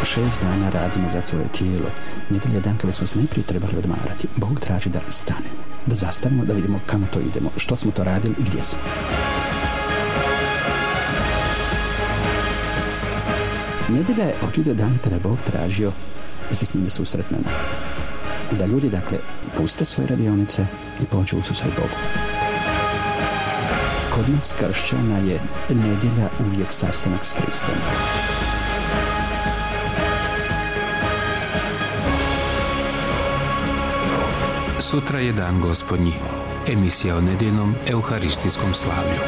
6 dana radimo za svoje tijelo. Nedjelja je dan kada smo se najprije trebali odmarati. Bog traži da stanemo, da zastanemo, da vidimo kamo to idemo, što smo to radili i gdje smo. Nedjelja je očito dan kada je Bog tražio da se s njime susretnemo. Da ljudi, dakle, puste svoje radionice i pođu u susret Bogu. Kod nas kršćana je nedjelja uvijek sastanak s Kristom. Sutra je dan Gospodnji. Emisija o nedjeljnom euharistijskom slavlju.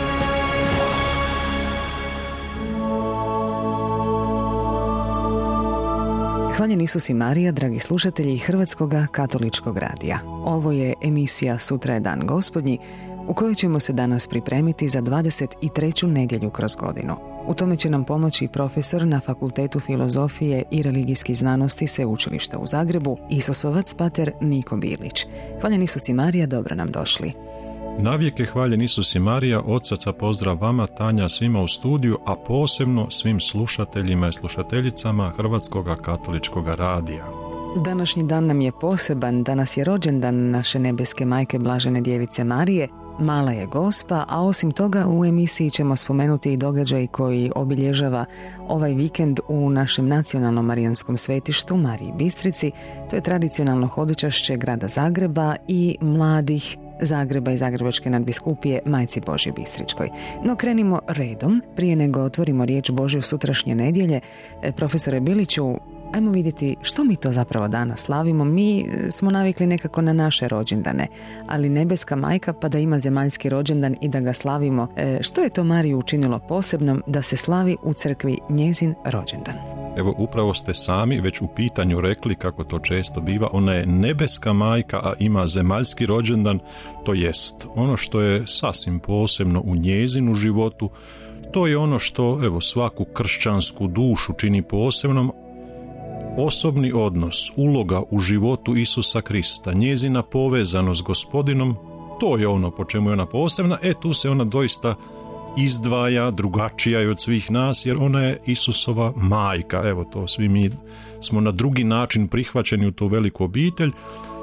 Hvaljen Isus i Marija, dragi slušatelji Hrvatskog katoličkog radija. Ovo je emisija Sutra je dan Gospodnji, u kojoj ćemo se danas pripremiti za 23. nedjelju kroz godinu. U tome će nam pomoći profesor na Fakultetu filozofije i religijskih znanosti Sveučilišta u Zagrebu, Isusovac pater Niko Bilić. Hvaljen Isus i Marija, dobro nam došli. Navijek je hvaljen Isus i Marija, od srca pozdrav vama, Tanja, svima u studiju, a posebno svim slušateljima i slušateljicama Hrvatskog katoličkog radija. Današnji dan nam je poseban, danas je rođendan naše nebeske majke Blažene djevice Marije, Mala je Gospa, a osim toga u emisiji ćemo spomenuti i događaj koji obilježava ovaj vikend u našem nacionalnom marijanskom svetištu Mariji Bistrici. To je tradicionalno hodočašće grada Zagreba i mladih Zagreba i Zagrebačke nadbiskupije Majci Božji Bistričkoj. No krenimo redom, prije nego otvorimo riječ Božju sutrašnje nedjelje. Profesore Biliću, ajmo vidjeti što mi to zapravo danas slavimo. Mi smo navikli nekako na naše rođendane, ali nebeska majka pa da ima zemaljski rođendan i da ga slavimo. Što je to Mariju učinilo posebnom da se slavi u crkvi njezin rođendan? Evo, upravo ste sami već u pitanju rekli, kako to često biva, ona je nebeska majka, a ima zemaljski rođendan, to jest ono što je sasvim posebno u njezinu životu, to je ono što, evo, svaku kršćansku dušu čini posebnom, osobni odnos, uloga u životu Isusa Krista, njezina povezanost s Gospodinom, to je ono po čemu je ona posebna, tu se ona doista izdvaja, drugačija je od svih nas, jer ona je Isusova majka. Evo, to svi mi smo na drugi način prihvaćeni u tu veliku obitelj.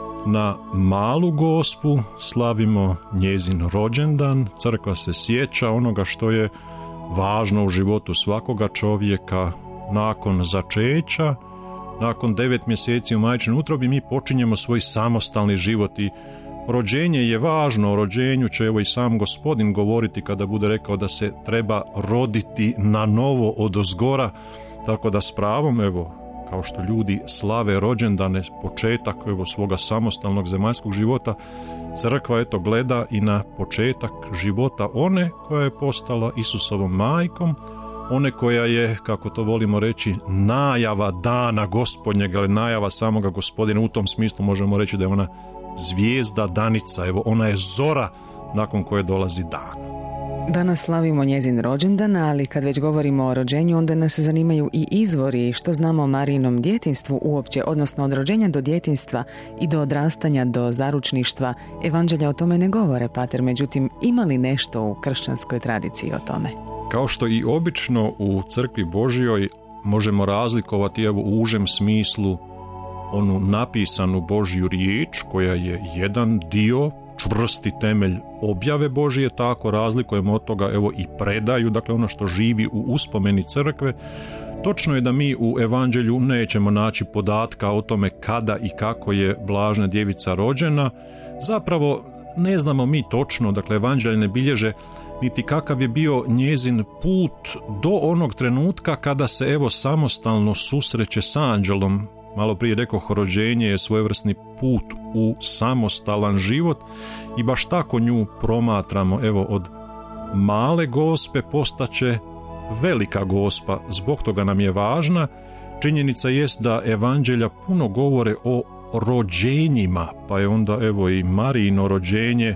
Na Malu Gospu slavimo njezin rođendan, crkva se sjeća onoga što je važno u životu svakoga čovjeka. Nakon začeća, nakon 9 mjeseci u majčinoj utrobi, mi počinjemo svoj samostalni život i rođenje je važno. O rođenju će evo i sam Gospodin govoriti kada bude rekao da se treba roditi na novo odozgora, tako da s pravom, evo, kao što ljudi slave rođendane, početak evo svoga samostalnog zemaljskog života, crkva eto gleda i na početak života one koja je postala Isusovom majkom, one koja je, kako to volimo reći, najava dana Gospodnjega, ali najava samoga Gospodina. U tom smislu možemo reći da je ona zvijezda danica, evo, ona je zora nakon koje dolazi dan. Danas slavimo njezin rođendan, ali kad već govorimo o rođenju, onda nas zanimaju i izvori, što znamo o Marijinom djetinjstvu uopće, odnosno od rođenja do djetinjstva i do odrastanja do zaručništva. Evanđelja o tome ne govore, pater, međutim, ima li nešto u kršćanskoj tradiciji o tome? Kao što i obično u crkvi Božjoj možemo razlikovati, evo, u užem smislu onu napisanu Božju riječ, koja je jedan dio, čvrsti temelj objave Božje, tako razlikujemo od toga, evo, i predaju, dakle ono što živi u uspomeni crkve. Točno je da mi u Evanđelju nećemo naći podatka o tome kada i kako je Blažena djevica rođena. Zapravo ne znamo mi točno, dakle Evanđelje ne bilježe niti kakav je bio njezin put do onog trenutka kada se evo samostalno susreće s anđelom. Malo prije rekoh, rođenje je svojevrsni put u samostalan život i baš tako nju promatramo. Evo, od Male Gospe postaće Velika Gospa. Zbog toga nam je važna. Činjenica jest da Evanđelja puno govore o rođenjima, pa je onda evo i Marijino rođenje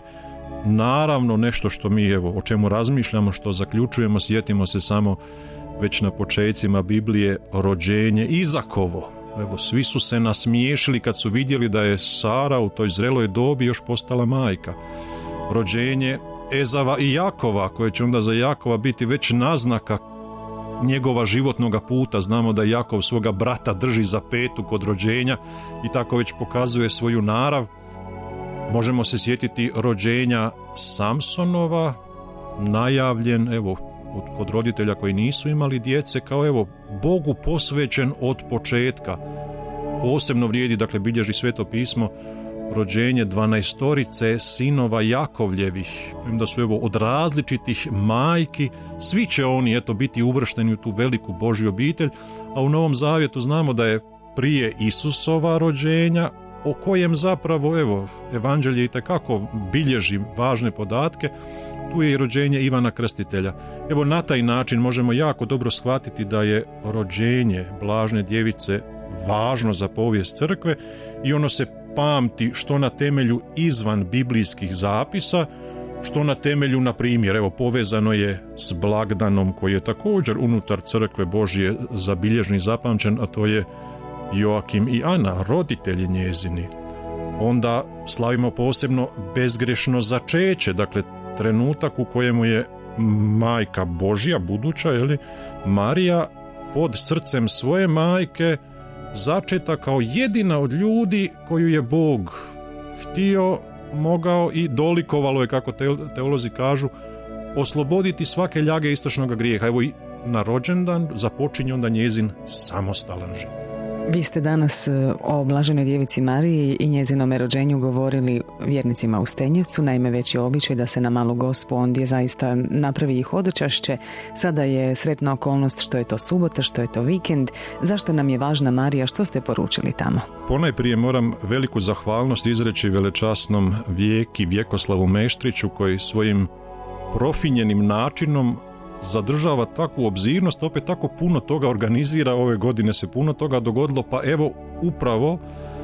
naravno nešto što mi, evo, o čemu razmišljamo, što zaključujemo. Sjetimo se samo već na počecima Biblije rođenje Izakovo. Evo, svi su se nasmiješili kad su vidjeli da je Sara u toj zreloj dobi još postala majka. Rođenje Ezava i Jakova, koje će onda za Jakova biti već naznaka njegova životnoga puta. Znamo da Jakov svoga brata drži za petu kod rođenja i tako već pokazuje svoju narav. Možemo se sjetiti rođenja Samsonova, najavljen, evo, kod roditelja koji nisu imali djece, kao evo, Bogu posvećen od početka. Posebno vrijedi, dakle, bilježi Sveto pismo, rođenje 12 sinova Jakovljevih, da su evo od različitih majki, svi će oni eto biti uvršteni u tu veliku Božju obitelj, a u Novom Zavjetu znamo da je prije Isusova rođenja, o kojem zapravo evo Evanđelje itekako bilježi važne podatke, tu je i rođenje Ivana Krstitelja. Evo na taj način možemo jako dobro shvatiti da je rođenje Blažene djevice važno za povijest crkve i ono se pamti što na temelju izvan biblijskih zapisa, što na temelju, na primjer, evo povezano je s blagdanom koji je također unutar crkve Božje zabilježen i zapamćen, a to je Joakim i Ana, roditelji njezini. Onda slavimo posebno bezgrešno začeće, dakle trenutak u kojemu je majka Božja, buduća, Marija, pod srcem svoje majke začeta kao jedina od ljudi koju je Bog htio, mogao i dolikovalo je, kako teolozi kažu, osloboditi svake ljage istočnog grijeha. Evo i na rođendan započinje onda njezin samostalan život. Vi ste danas o Blaženoj djevici Mariji i njezinom rođenju govorili vjernicima u Stenjevcu. Naime, već je običaj da se na Malu Gospu ondje zaista napravi i hodočašće. Sada je sretna okolnost što je to subota, što je to vikend. Zašto nam je važna Marija? Što ste poručili tamo? Ponajprije moram veliku zahvalnost izreći velečasnom Vijeki Vjekoslavu Meštriću, koji svojim profinjenim načinom zadržava takvu obzirnost, opet tako puno toga organizira. Ove godine se puno toga dogodilo, pa evo upravo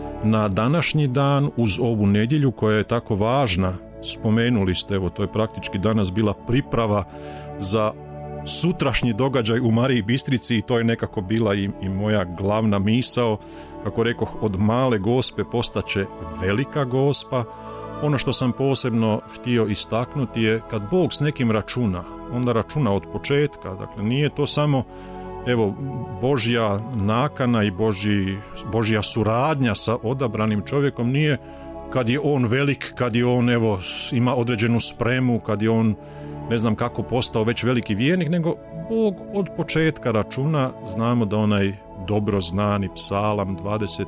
na današnji dan uz ovu nedjelju koja je tako važna, spomenuli ste, evo to je praktički danas bila priprava za sutrašnji događaj u Mariji Bistrici i to je nekako bila i moja glavna misao, kako rekoh, od male Gospe postaće velika Gospa. Ono što sam posebno htio istaknuti je kad Bog s nekim računa, onda računa od početka. Dakle, nije to samo evo Božja nakana i Božja suradnja sa odabranim čovjekom, nije kad je on velik, kad je on evo ima određenu spremu, kad je on ne znam kako postao već veliki vjernik, nego Bog od početka računa. Znamo da onaj dobro znani psalam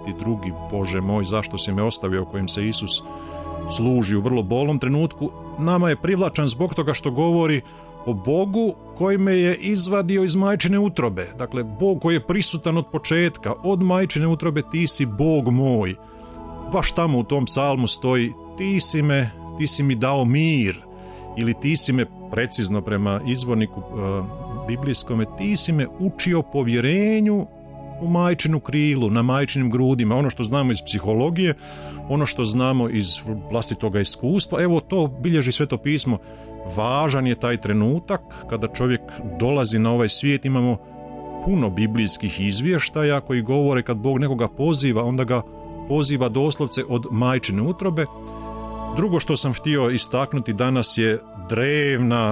22. Bože moj, zašto si me ostavio, kojim se Isus služi u vrlo bolnom trenutku, nama je privlačan zbog toga što govori o Bogu koji me je izvadio iz majčine utrobe. Dakle, Bog koji je prisutan od početka, od majčine utrobe, ti si Bog moj. Baš tamo u tom psalmu stoji, ti si mi dao mir, ili ti si me, precizno prema izvorniku biblijskome, ti si me učio povjerenju u majčinu krilu, na majčinim grudima. Ono što znamo iz psihologije, ono što znamo iz vlastitoga iskustva, evo to bilježi Sveto pismo. Važan je taj trenutak kada čovjek dolazi na ovaj svijet. Imamo puno biblijskih izvještaja koji govore kad Bog nekoga poziva, onda ga poziva doslovce od majčine utrobe. Drugo što sam htio istaknuti danas je drevna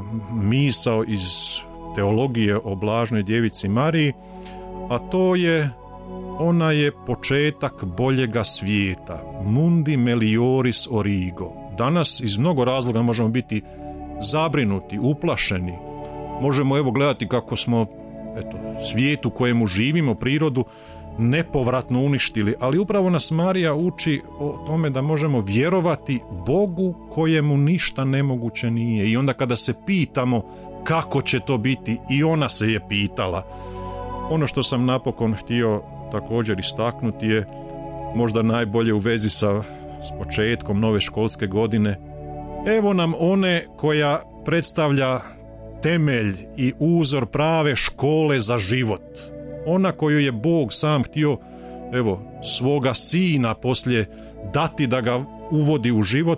misao iz teologije o Blaženoj djevici Mariji, a to je, ona je početak boljega svijeta, mundi melioris origo. Danas iz mnogo razloga možemo biti zabrinuti, uplašeni. Možemo gledati kako smo svijet u kojemu živimo, prirodu, nepovratno uništili, ali upravo nas Marija uči o tome da možemo vjerovati Bogu kojemu ništa nemoguće nije. I onda kada se pitamo kako će to biti, i ona se je pitala. Ono što sam napokon htio također istaknuti je možda najbolje u vezi s početkom nove školske godine. Evo nam one koja predstavlja temelj i uzor prave škole za život. Ona koju je Bog sam htio svoga sina poslije dati da ga uvodi u život.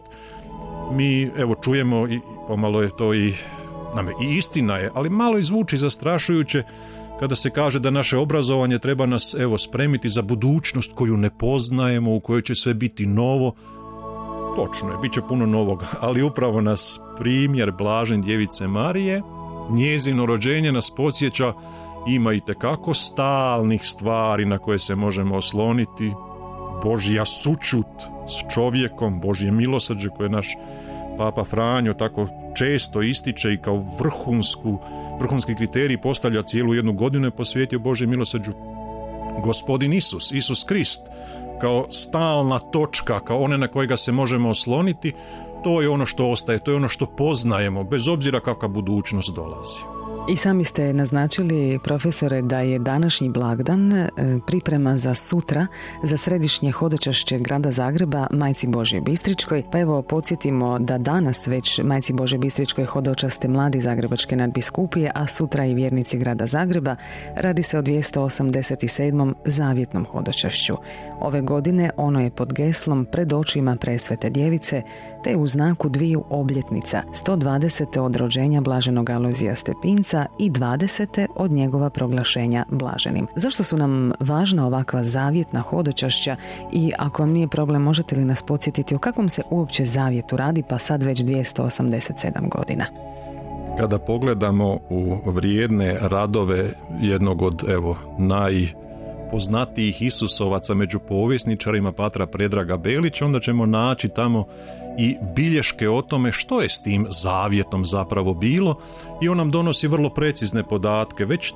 Mi čujemo i pomalo je to i istina je, ali malo izvuči zastrašujuće kada se kaže da naše obrazovanje treba nas spremiti za budućnost koju ne poznajemo, u kojoj će sve biti novo. Točno je, bit će puno novoga, ali upravo nas primjer Blažene djevice Marije njezino rođenje nas podsjeća, ima itekako stalnih stvari na koje se možemo osloniti. Božja sućut s čovjekom, Božje milosrđe koje naš Papa Franjo tako često ističe i kao vrhunski kriterij postavlja cijelu jednu godinu je posvetio Božjem milosrđu. Gospodin Isus Krist, kao stalna točka, kao one na kojega se možemo osloniti, to je ono što ostaje, to je ono što poznajemo, bez obzira kakva budućnost dolazi. I sami ste naznačili, profesore, da je današnji blagdan priprema za sutra, za središnje hodočašće grada Zagreba Majci Božje Bistričkoj. Pa evo, podsjetimo da danas već Majci Božje Bistričkoj hodočaste mladi Zagrebačke nadbiskupije, a sutra i vjernici grada Zagreba. Radi se o 287. zavjetnom hodočašću. Ove godine ono je pod geslom Pred očima presvete djevice, te u znaku dviju obljetnica, 120. od rođenja blaženog Alojzija Stepinca i 20. od njegova proglašenja blaženim. Zašto su nam važna ovakva zavjetna hodočašća i ako vam nije problem, možete li nas podsjetiti o kakvom se uopće zavjetu radi, pa sad već 287 godina? Kada pogledamo u vrijedne radove jednog od najpoznatijih Isusovaca među povjesničarima, patra Predraga Belića, onda ćemo naći tamo i bilješke o tome što je s tim zavjetom zapravo bilo i on nam donosi vrlo precizne podatke. Već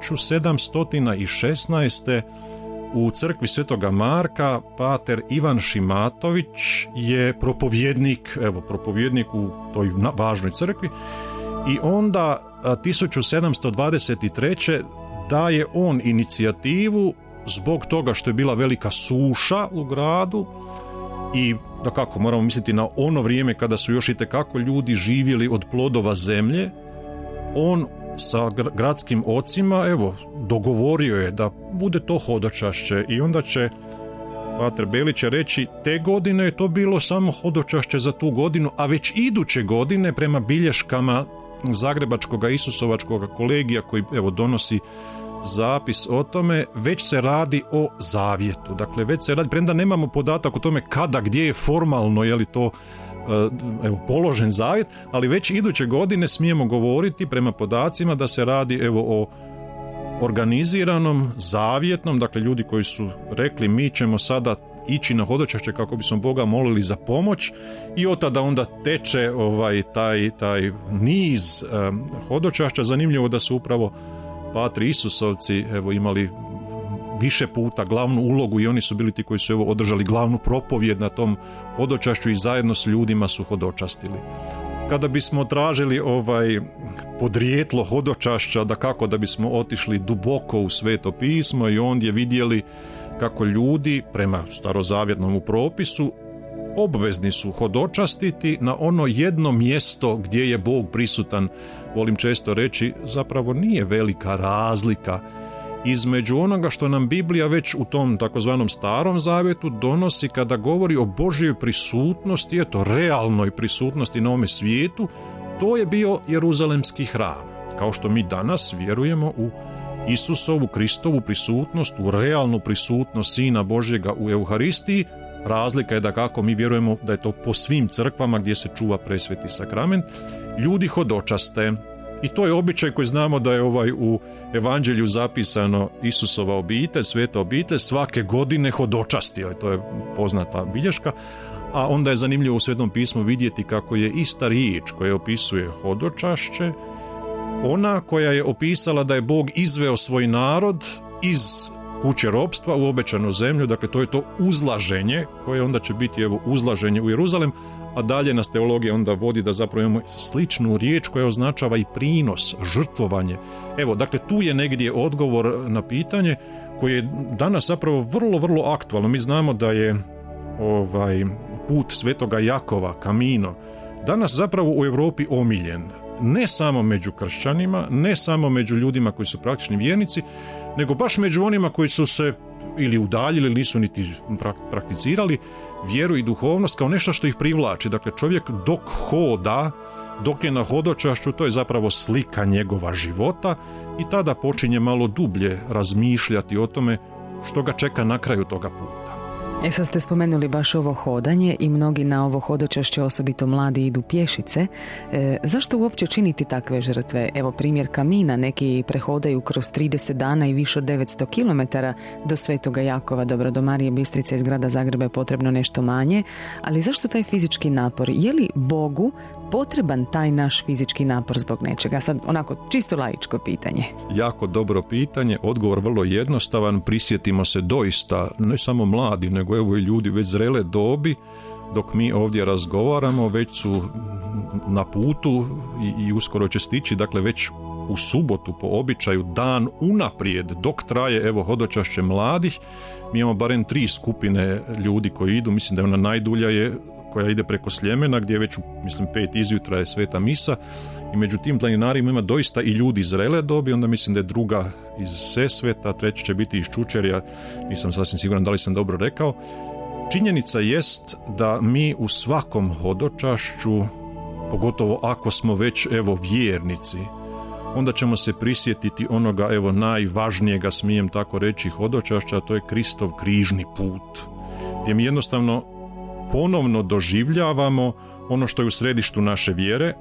1716. u crkvi Svetoga Marka pater Ivan Šimatović je propovijednik u toj važnoj crkvi i onda 1723. daje on inicijativu zbog toga što je bila velika suša u gradu i dakako moramo misliti na ono vrijeme kada su još itekako ljudi živjeli od plodova zemlje. On sa gradskim ocima dogovorio je da bude to hodočašće i onda će pater Belić reći te godine je to bilo samo hodočašće za tu godinu, a već iduće godine prema bilješkama Zagrebačkog Isusovačkog kolegija koji donosi zapis o tome, već se radi o zavjetu. Dakle, već se radi, premda nemamo podatak o tome kada, gdje je formalno, je li to položen zavjet, ali već iduće godine smijemo govoriti prema podacima da se radi o organiziranom, zavjetnom, dakle ljudi koji su rekli mi ćemo sada ići na hodočašće kako bismo Boga molili za pomoć i od tada onda teče taj niz hodočašća. Zanimljivo da su upravo patri Isusovci imali više puta glavnu ulogu i oni su bili ti koji su održali glavnu propovijed na tom hodočašću i zajedno s ljudima su hodočastili. Kada bismo tražili podrijetlo hodočašća, da bismo otišli duboko u Sveto pismo i ondje vidjeli kako ljudi prema starozavjetnom propisu obvezni su hodočastiti na ono jedno mjesto gdje je Bog prisutan. Volim često reći, zapravo nije velika razlika između onoga što nam Biblija već u tom takozvanom starom zavjetu donosi kada govori o Božjoj prisutnosti, realnoj prisutnosti na ovome svijetu. To je bio Jeruzalemski hram. Kao što mi danas vjerujemo u Isusovu, Kristovu prisutnost, u realnu prisutnost Sina Božjega u Euharistiji, razlika je da kako mi vjerujemo da je to po svim crkvama gdje se čuva presveti sakrament, ljudi hodočaste. I to je običaj koji znamo da je u evanđelju zapisano Isusova obitelj, sveta obitelj, svake godine hodočasti, to je poznata bilješka, a onda je zanimljivo u Svetom pismu vidjeti kako je ista riječ koja opisuje hodočašće, ona koja je opisala da je Bog izveo svoj narod iz kuće ropstva u obećanu zemlju, dakle to je to uzlaženje koje onda će biti uzlaženje u Jeruzalem, a dalje nas teologija onda vodi da zapravo imamo sličnu riječ koja označava i prinos, žrtvovanje. Dakle tu je negdje odgovor na pitanje koje je danas zapravo vrlo, vrlo aktualno. Mi znamo da je put Svetoga Jakova, Camino, danas zapravo u Europi omiljen. Ne samo među kršćanima, ne samo među ljudima koji su praktični vjernici, nego baš među onima koji su se ili udaljili ili nisu niti prakticirali vjeru i duhovnost kao nešto što ih privlači. Dakle, čovjek dok hoda, dok je na hodočašću, to je zapravo slika njegova života i tada počinje malo dublje razmišljati o tome što ga čeka na kraju toga puta. Sad ste spomenuli baš ovo hodanje i mnogi na ovo hodočašće, osobito mladi, idu pješice. Zašto uopće činiti takve žrtve? Evo primjer Kamina, neki prehodaju kroz 30 dana i više od 900 km do Svetoga Jakova. Dobro, do Marije Bistrice iz grada Zagreba je potrebno nešto manje, ali zašto taj fizički napor? Je li Bogu potreban taj naš fizički napor zbog nečega? Sad onako čisto laičko pitanje. Jako dobro pitanje, odgovor vrlo jednostavan. Prisjetimo se doista, ne samo mladi, nego evo i ljudi već zrele dobi, dok mi ovdje razgovaramo, već su na putu i uskoro će stići, dakle već u subotu po običaju, dan unaprijed, dok traje evo hodočašće mladih. Mi imamo barem 3 skupine ljudi koji idu, mislim da je ona najdulja je koja ide preko Sljemena, gdje je već, mislim, 5 izjutra je sveta misa, i među tim planinarima ima doista i ljudi zrele dobi, onda mislim da je druga iz Sesveta, treći će biti iz Čučerja, nisam sasvim siguran da li sam dobro rekao. Činjenica jest da mi u svakom hodočašću, pogotovo ako smo već evo vjernici, onda ćemo se prisjetiti onoga evo najvažnijega, smijem tako reći, hodočašća, a to je Kristov križni put, gdje mi jednostavno ponovno doživljavamo ono što je u središtu naše vjere.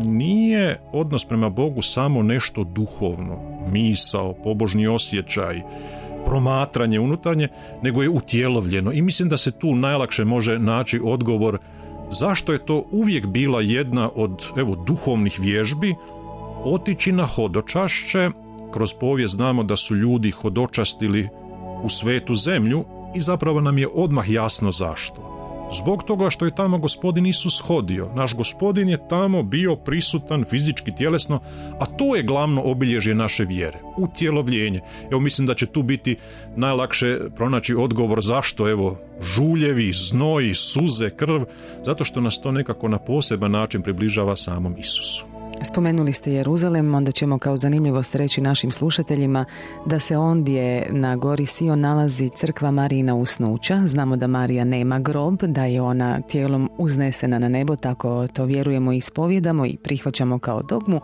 Nije odnos prema Bogu samo nešto duhovno, misao, pobožni osjećaj, promatranje unutarnje, nego je utjelovljeno. I mislim da se tu najlakše može naći odgovor zašto je to uvijek bila jedna od duhovnih vježbi, otići na hodočašće. Kroz povijest znamo da su ljudi hodočastili u svetu zemlju i zapravo nam je odmah jasno zašto. Zbog toga što je tamo Gospodin Isus hodio. Naš Gospodin je tamo bio prisutan fizički, tjelesno, a to je glavno obilježje naše vjere, utjelovljenje. Evo, mislim da će tu biti najlakše pronaći odgovor zašto, žuljevi, znoj, suze, krv, zato što nas to nekako na poseban način približava samom Isusu. Spomenuli ste Jeruzalem, onda ćemo kao zanimljivost reći našim slušateljima da se ondje na gori Sion nalazi crkva Marijina usnuća. Znamo da Marija nema grob, da je ona tijelom uznesena na nebo, tako to vjerujemo i ispovjedamo i prihvaćamo kao dogmu,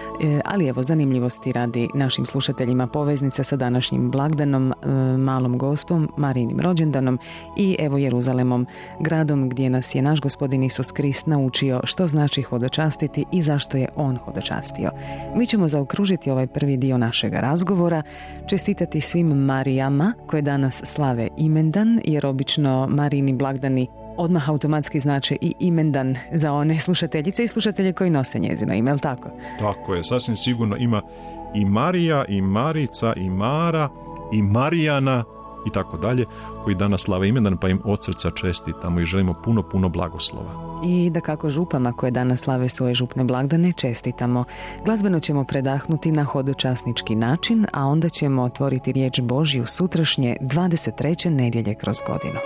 ali evo zanimljivosti radi našim slušateljima poveznica sa današnjim blagdanom, Malom Gospom, Marijinim rođendanom i evo Jeruzalemom, gradom gdje nas je naš Gospodin Isus Krist naučio što znači hodočastiti i zašto je on hodočastio. Mi ćemo zaokružiti ovaj prvi dio našega razgovora, čestitati svim Marijama koje danas slave imendan, jer obično Marijini blagdani odmah automatski znače i imendan za one slušateljice i slušatelje koji nose njezino ime, jel tako? Tako je, sasvim sigurno ima i Marija, i Marica, i Mara, i Marijana i tako dalje, koji danas slave imendan, pa im od srca čestitamo i želimo puno blagoslova. I da kako župama koje danas slave svoje župne blagdane čestitamo. Glazbeno ćemo predahnuti na hodočasnički način, a onda ćemo otvoriti riječ Božju sutrašnje 23. nedjelje kroz godinu.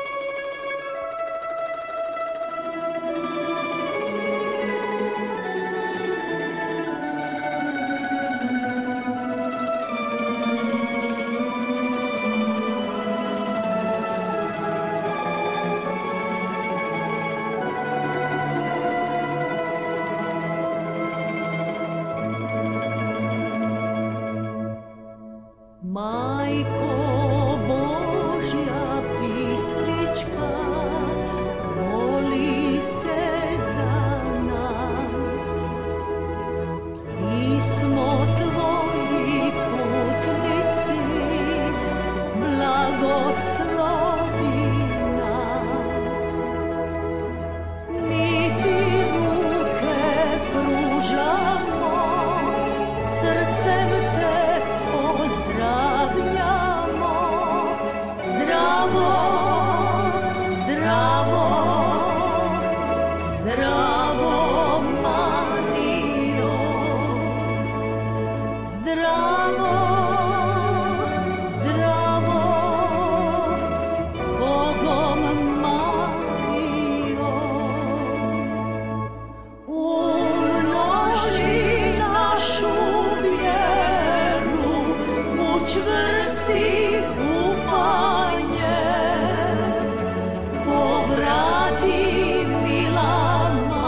Povrati milama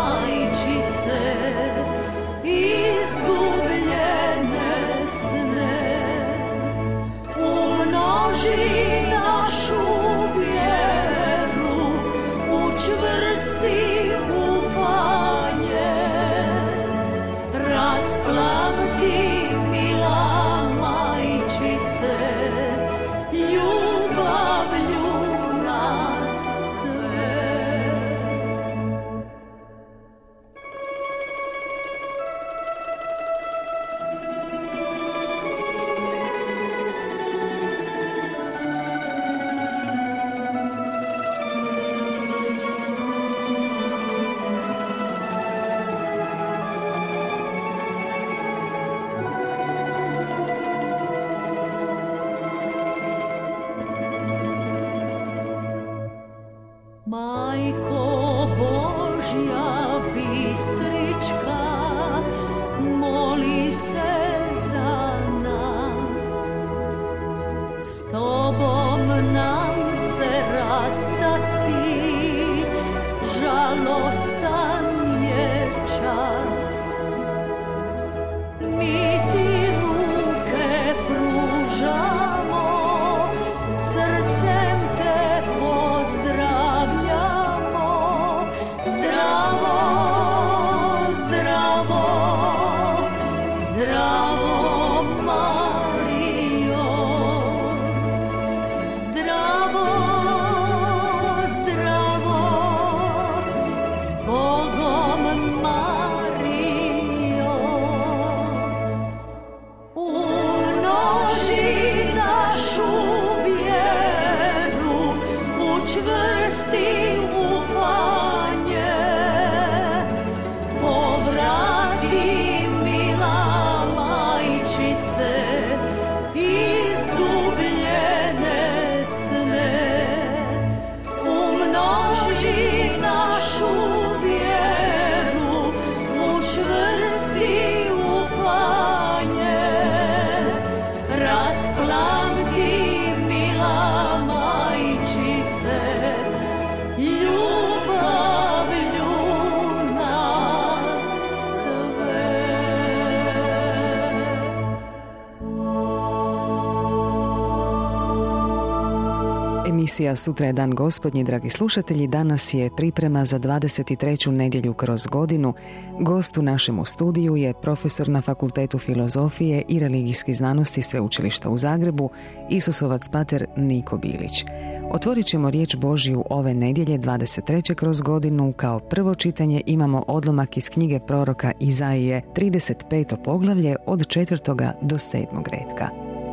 Emisija Sutra je dan Gospodnji, dragi slušatelji, danas je priprema za 23. nedjelju kroz godinu. Gost u našemu studiju je profesor na Fakultetu filozofije i religijskih znanosti Sveučilišta u Zagrebu, Isusovac pater Niko Bilić. Otvorit ćemo riječ Božju ove nedjelje 23. kroz godinu. Kao prvo čitanje imamo odlomak iz knjige proroka Izaije, 35. poglavlje od 4. do 7. retka.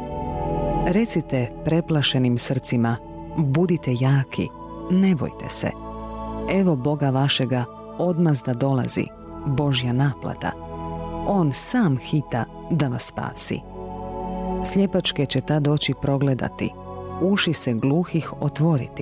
Recite preplašenim srcima, budite jaki, ne bojte se. Evo Boga vašega odmazda dolazi, Božja naplata. On sam hita da vas spasi. Sljepačke će tad oči progledati, uši se gluhih otvoriti.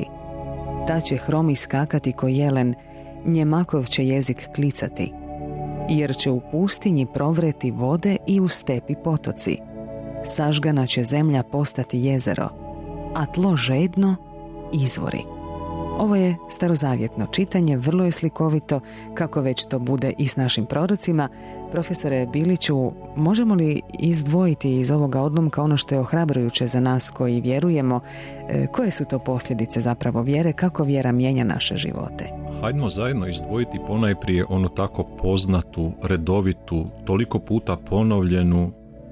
Ta će hromi skakati ko jelen, njemakov će jezik klicati. Jer će u pustinji provreti vode i u stepi potoci. Sažgana će zemlja postati jezero, a tlo žedno izvori. Ovo je starozavjetno čitanje, vrlo je slikovito, kako već to bude i s našim prorocima. Profesore Biliću, možemo li izdvojiti iz ovoga odlomka ono što je ohrabrujuće za nas koji vjerujemo? Koje su to posljedice zapravo vjere? Kako vjera mijenja naše živote? Hajdemo zajedno izdvojiti ponajprije onu tako poznatu, redovitu, toliko puta ponovljenu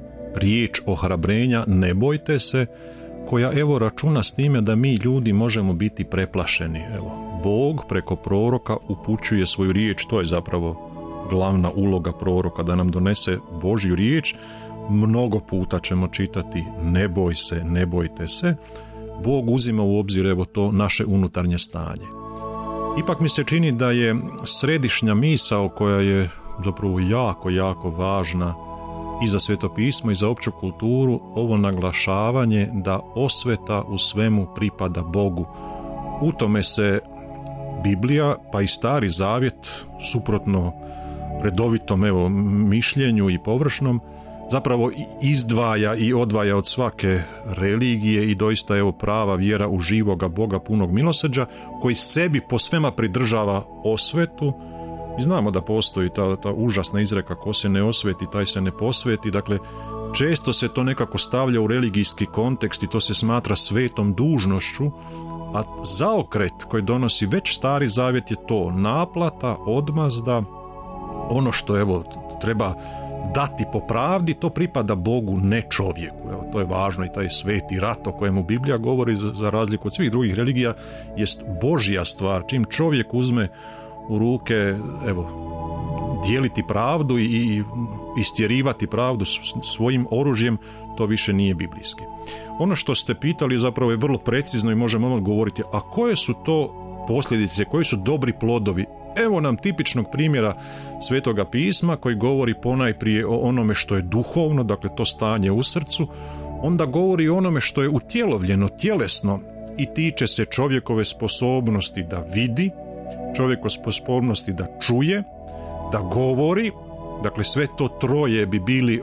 riječ ohrabrenja, ne bojte se, koja evo računa s time da mi ljudi možemo biti preplašeni. Evo, Bog preko proroka upućuje svoju riječ, to je zapravo glavna uloga proroka, da nam donese Božju riječ. Mnogo puta ćemo čitati ne boj se, ne bojte se. Bog uzima u obzir evo to naše unutarnje stanje. Ipak mi se čini da je središnja misao koja je zapravo jako, jako važna i za svetopismo i za opću kulturu, ovo naglašavanje da osveta u svemu pripada Bogu. U tome se Biblija, pa i Stari Zavjet, suprotno redovitom mišljenju i površnom, zapravo izdvaja i odvaja od svake religije i doista prava vjera u živoga Boga punog milosrđa, koji sebi po svema pridržava osvetu. I znamo da postoji ta užasna izreka, ko se ne osveti, taj se ne posveti. Dakle, često se to nekako stavlja u religijski kontekst i to se smatra svetom dužnošću, a zaokret koji donosi već Stari Zavjet je to naplata, odmazda, ono što treba dati po pravdi, to pripada Bogu, ne čovjeku. To je važno i taj sveti rat o kojemu Biblija govori, za razliku od svih drugih religija, jest Božja stvar. Čim čovjek uzme u ruke, dijeliti pravdu i istjerivati pravdu svojim oružjem, to više nije biblijski. Ono što ste pitali zapravo je vrlo precizno i možemo odgovoriti, a koje su to posljedice, koji su dobri plodovi? Evo nam tipičnog primjera Svetoga pisma koji govori ponajprije o onome što je duhovno, dakle to stanje u srcu, onda govori o onome što je utjelovljeno, tjelesno i tiče se čovjekove sposobnosti da vidi, čovjekove sposobnosti da čuje, da govori, dakle sve to troje bi bili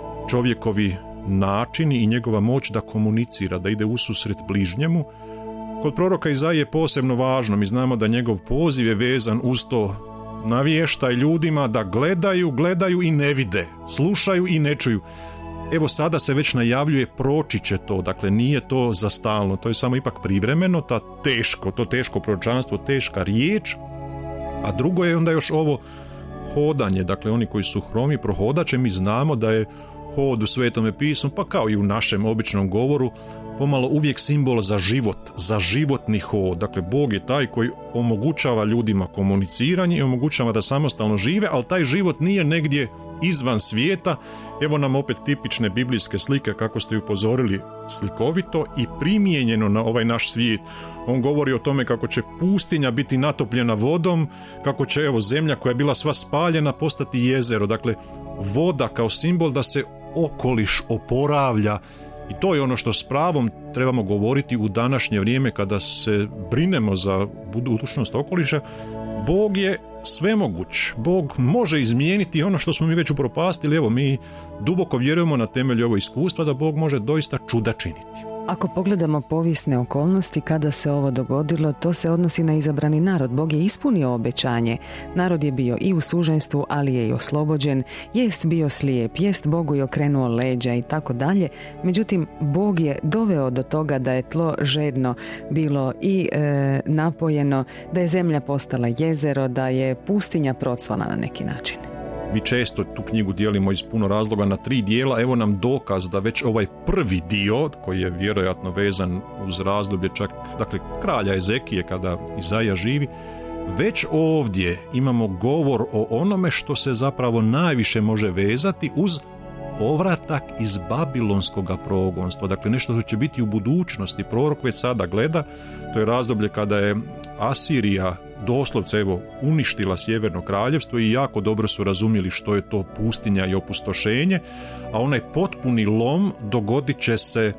čovjekovi načini i njegova moć da komunicira, da ide ususret bližnjemu, Kod proroka Izaije je posebno važno, mi znamo da njegov poziv je vezan uz to navještaj ljudima da gledaju i ne vide, slušaju i ne čuju. Evo sada se već najavljuje proći će to, dakle nije to za stalno, to je samo ipak privremeno, to teško proročanstvo, teška riječ, a drugo je onda još ovo hodanje, dakle oni koji su hromi prohodaće, mi znamo da je hod u Svetome pismu, pa kao i u našem običnom govoru, pomalo uvijek simbol za život, za životni hod. Dakle, Bog je taj koji omogućava ljudima komuniciranje i omogućava da samostalno žive, ali taj život nije negdje izvan svijeta. Evo nam opet tipične biblijske slike, kako ste upozorili, slikovito i primijenjeno na ovaj naš svijet. On govori o tome kako će pustinja biti natopljena vodom, kako će zemlja koja je bila sva spaljena postati jezero. Dakle, voda kao simbol da se okoliš oporavlja. I to je ono što s pravom trebamo govoriti u današnje vrijeme kada se brinemo za budućnost okoliša. Bog je svemoguć. Bog može izmijeniti ono što smo mi već upropastili. Evo, mi duboko vjerujemo na temelju ovog iskustva da Bog može doista čuda činiti. Ako pogledamo povijesne okolnosti kada se ovo dogodilo, to se odnosi na izabrani narod. Bog je ispunio obećanje. Narod je bio i u suženstvu, ali je i oslobođen. Jest bio slijep, jest Bogu je okrenuo leđa i tako dalje. Međutim, Bog je doveo do toga da je tlo žedno bilo i napojeno, da je zemlja postala jezero, da je pustinja procvala na neki način. Mi često tu knjigu dijelimo iz puno razloga na 3 dijela. Evo nam dokaz da već ovaj prvi dio, koji je vjerojatno vezan uz razdoblje čak, dakle, kralja Ezekije kada Izaija živi, već ovdje imamo govor o onome što se zapravo najviše može vezati uz povratak iz babilonskog progonstva. Dakle, nešto što će biti u budućnosti. Prorok već sada gleda, to je razdoblje kada je Asirija doslovce uništila Sjeverno kraljevstvo i jako dobro su razumjeli što je to pustinja i opustošenje, a onaj potpuni lom dogodit će se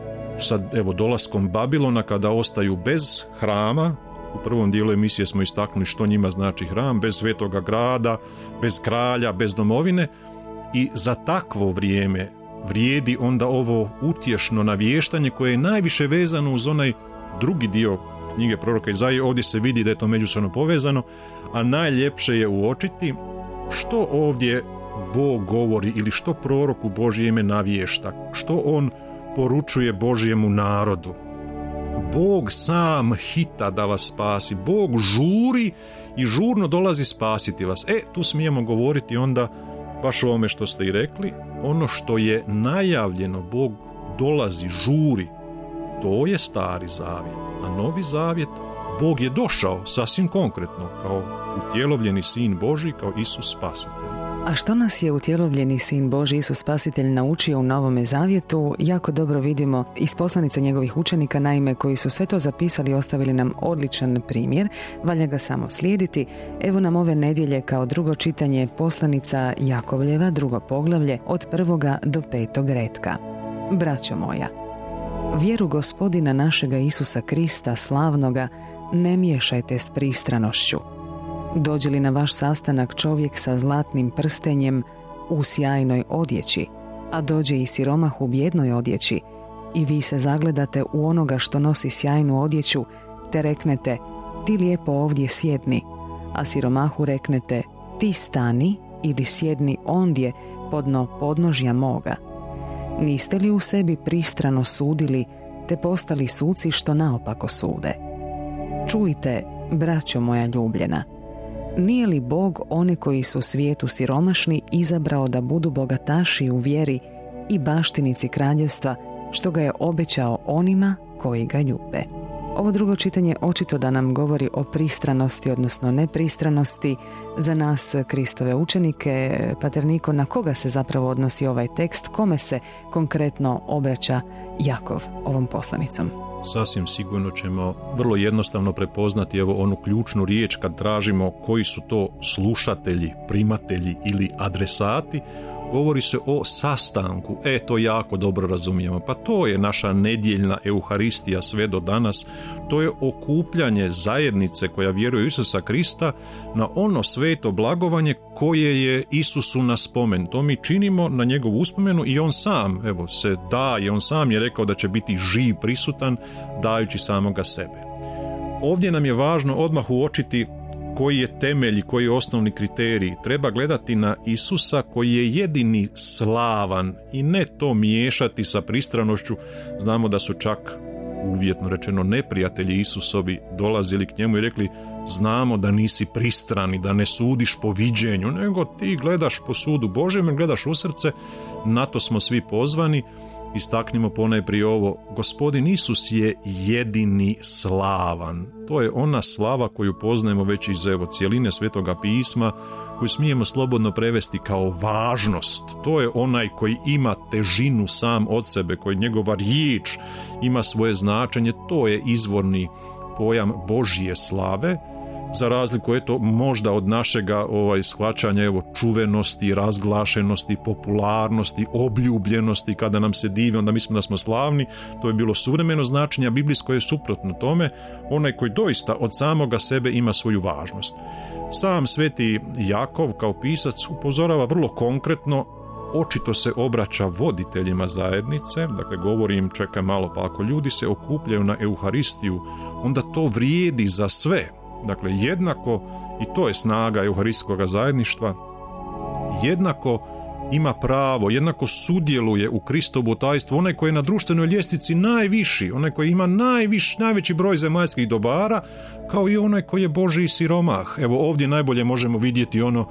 sa dolaskom Babilona kada ostaju bez hrama. U prvom dijelu emisije smo istaknuli što njima znači hram, bez svetoga grada, bez kralja, bez domovine, i za takvo vrijeme vrijedi onda ovo utješno navještanje koje je najviše vezano uz onaj drugi dio knjige proroka Izaije. Ovdje se vidi da je to međusobno povezano, a najljepše je uočiti što ovdje Bog govori ili što prorok u Božje ime navješta, što on poručuje Božjemu narodu. Bog sam hita da vas spasi, Bog žuri i žurno dolazi spasiti vas. Tu smijemo govoriti onda baš o ovome što ste i rekli, ono što je najavljeno, Bog dolazi, žuri, to je Stari zavjet, a Novi zavjet, Bog je došao sasvim konkretno kao utjelovljeni Sin Božji, kao Isus Spasitelj. A što nas je utjelovljeni Sin Božji Isus Spasitelj naučio u Novome zavjetu, jako dobro vidimo iz poslanice njegovih učenika, naime, koji su sve to zapisali i ostavili nam odličan primjer, valja ga samo slijediti. Evo nam ove nedjelje kao drugo čitanje poslanica Jakovljeva, 2. poglavlje, od 1. do 5. retka. Braćo moja, vjeru Gospodina našega Isusa Krista, slavnoga, ne miješajte s pristranošću. Dođe li na vaš sastanak čovjek sa zlatnim prstenjem u sjajnoj odjeći, a dođe i siromah u bjednoj odjeći, i vi se zagledate u onoga što nosi sjajnu odjeću, te reknete, ti lijepo ovdje sjedni, a siromahu reknete, ti stani ili sjedni ondje podno podnožja moga. Niste li u sebi pristrano sudili, te postali suci što naopako sude? Čujte, braćo moja ljubljena, nije li Bog one koji su svijetu siromašni izabrao da budu bogataši u vjeri i baštinici kraljevstva, što ga je obećao onima koji ga ljube? Ovo drugo čitanje očito da nam govori o pristranosti, odnosno nepristranosti za nas Kristove učenike. Pater Niko, na koga se zapravo odnosi ovaj tekst? Kome se konkretno obraća Jakov ovom poslanicom? Sasvim sigurno ćemo vrlo jednostavno prepoznati onu ključnu riječ kad tražimo koji su to slušatelji, primatelji ili adresati. govori se o sastanku. To jako dobro razumijemo. Pa to je naša nedjeljna euharistija sve do danas. To je okupljanje zajednice koja vjeruje u Isusa Krista na ono sveto blagovanje koje je Isusu na spomen. To mi činimo na njegovu uspomenu i on sam se daje, on sam je rekao da će biti živ prisutan dajući samoga sebe. Ovdje nam je važno odmah uočiti koji je temelj, koji je osnovni kriterij. Treba gledati na Isusa koji je jedini slavan i ne to miješati sa pristranošću. Znamo da su čak, uvjetno rečeno, neprijatelji Isusovi dolazili k njemu i rekli: znamo da nisi pristran, da ne sudiš po viđenju, nego ti gledaš po sudu Božjem, gledaš u srce. Na to smo svi pozvani. Istaknimo ponajprije ovo: Gospodin Isus je jedini slavan. To je ona slava koju poznajemo već iz cijeline Svetoga pisma, koju smijemo slobodno prevesti kao važnost. To je onaj koji ima težinu sam od sebe, koji njegova riječ ima svoje značenje. To je izvorni pojam Božje slave, za razliku možda od našega shvaćanja čuvenosti, razglašenosti, popularnosti, obljubljenosti. Kada nam se divi, onda mislimo da smo slavni. To je bilo suvremeno značenje, a biblijsko je suprotno tome. Onaj koji doista od samoga sebe ima svoju važnost. Sam sveti Jakov kao pisac upozorava vrlo konkretno, očito se obraća voditeljima zajednice, dakle govori im: čekaj malo, pa ako ljudi se okupljaju na Euharistiju, onda to vrijedi za sve. Dakle, jednako, i to je snaga euharistijskog zajedništva, jednako ima pravo, jednako sudjeluje u Kristovu tajstvu onaj koji je na društvenoj ljestvici najviši, onaj koji ima najveći broj zemaljskih dobara, kao i onaj koji je Božji siromah. Ovdje najbolje možemo vidjeti ono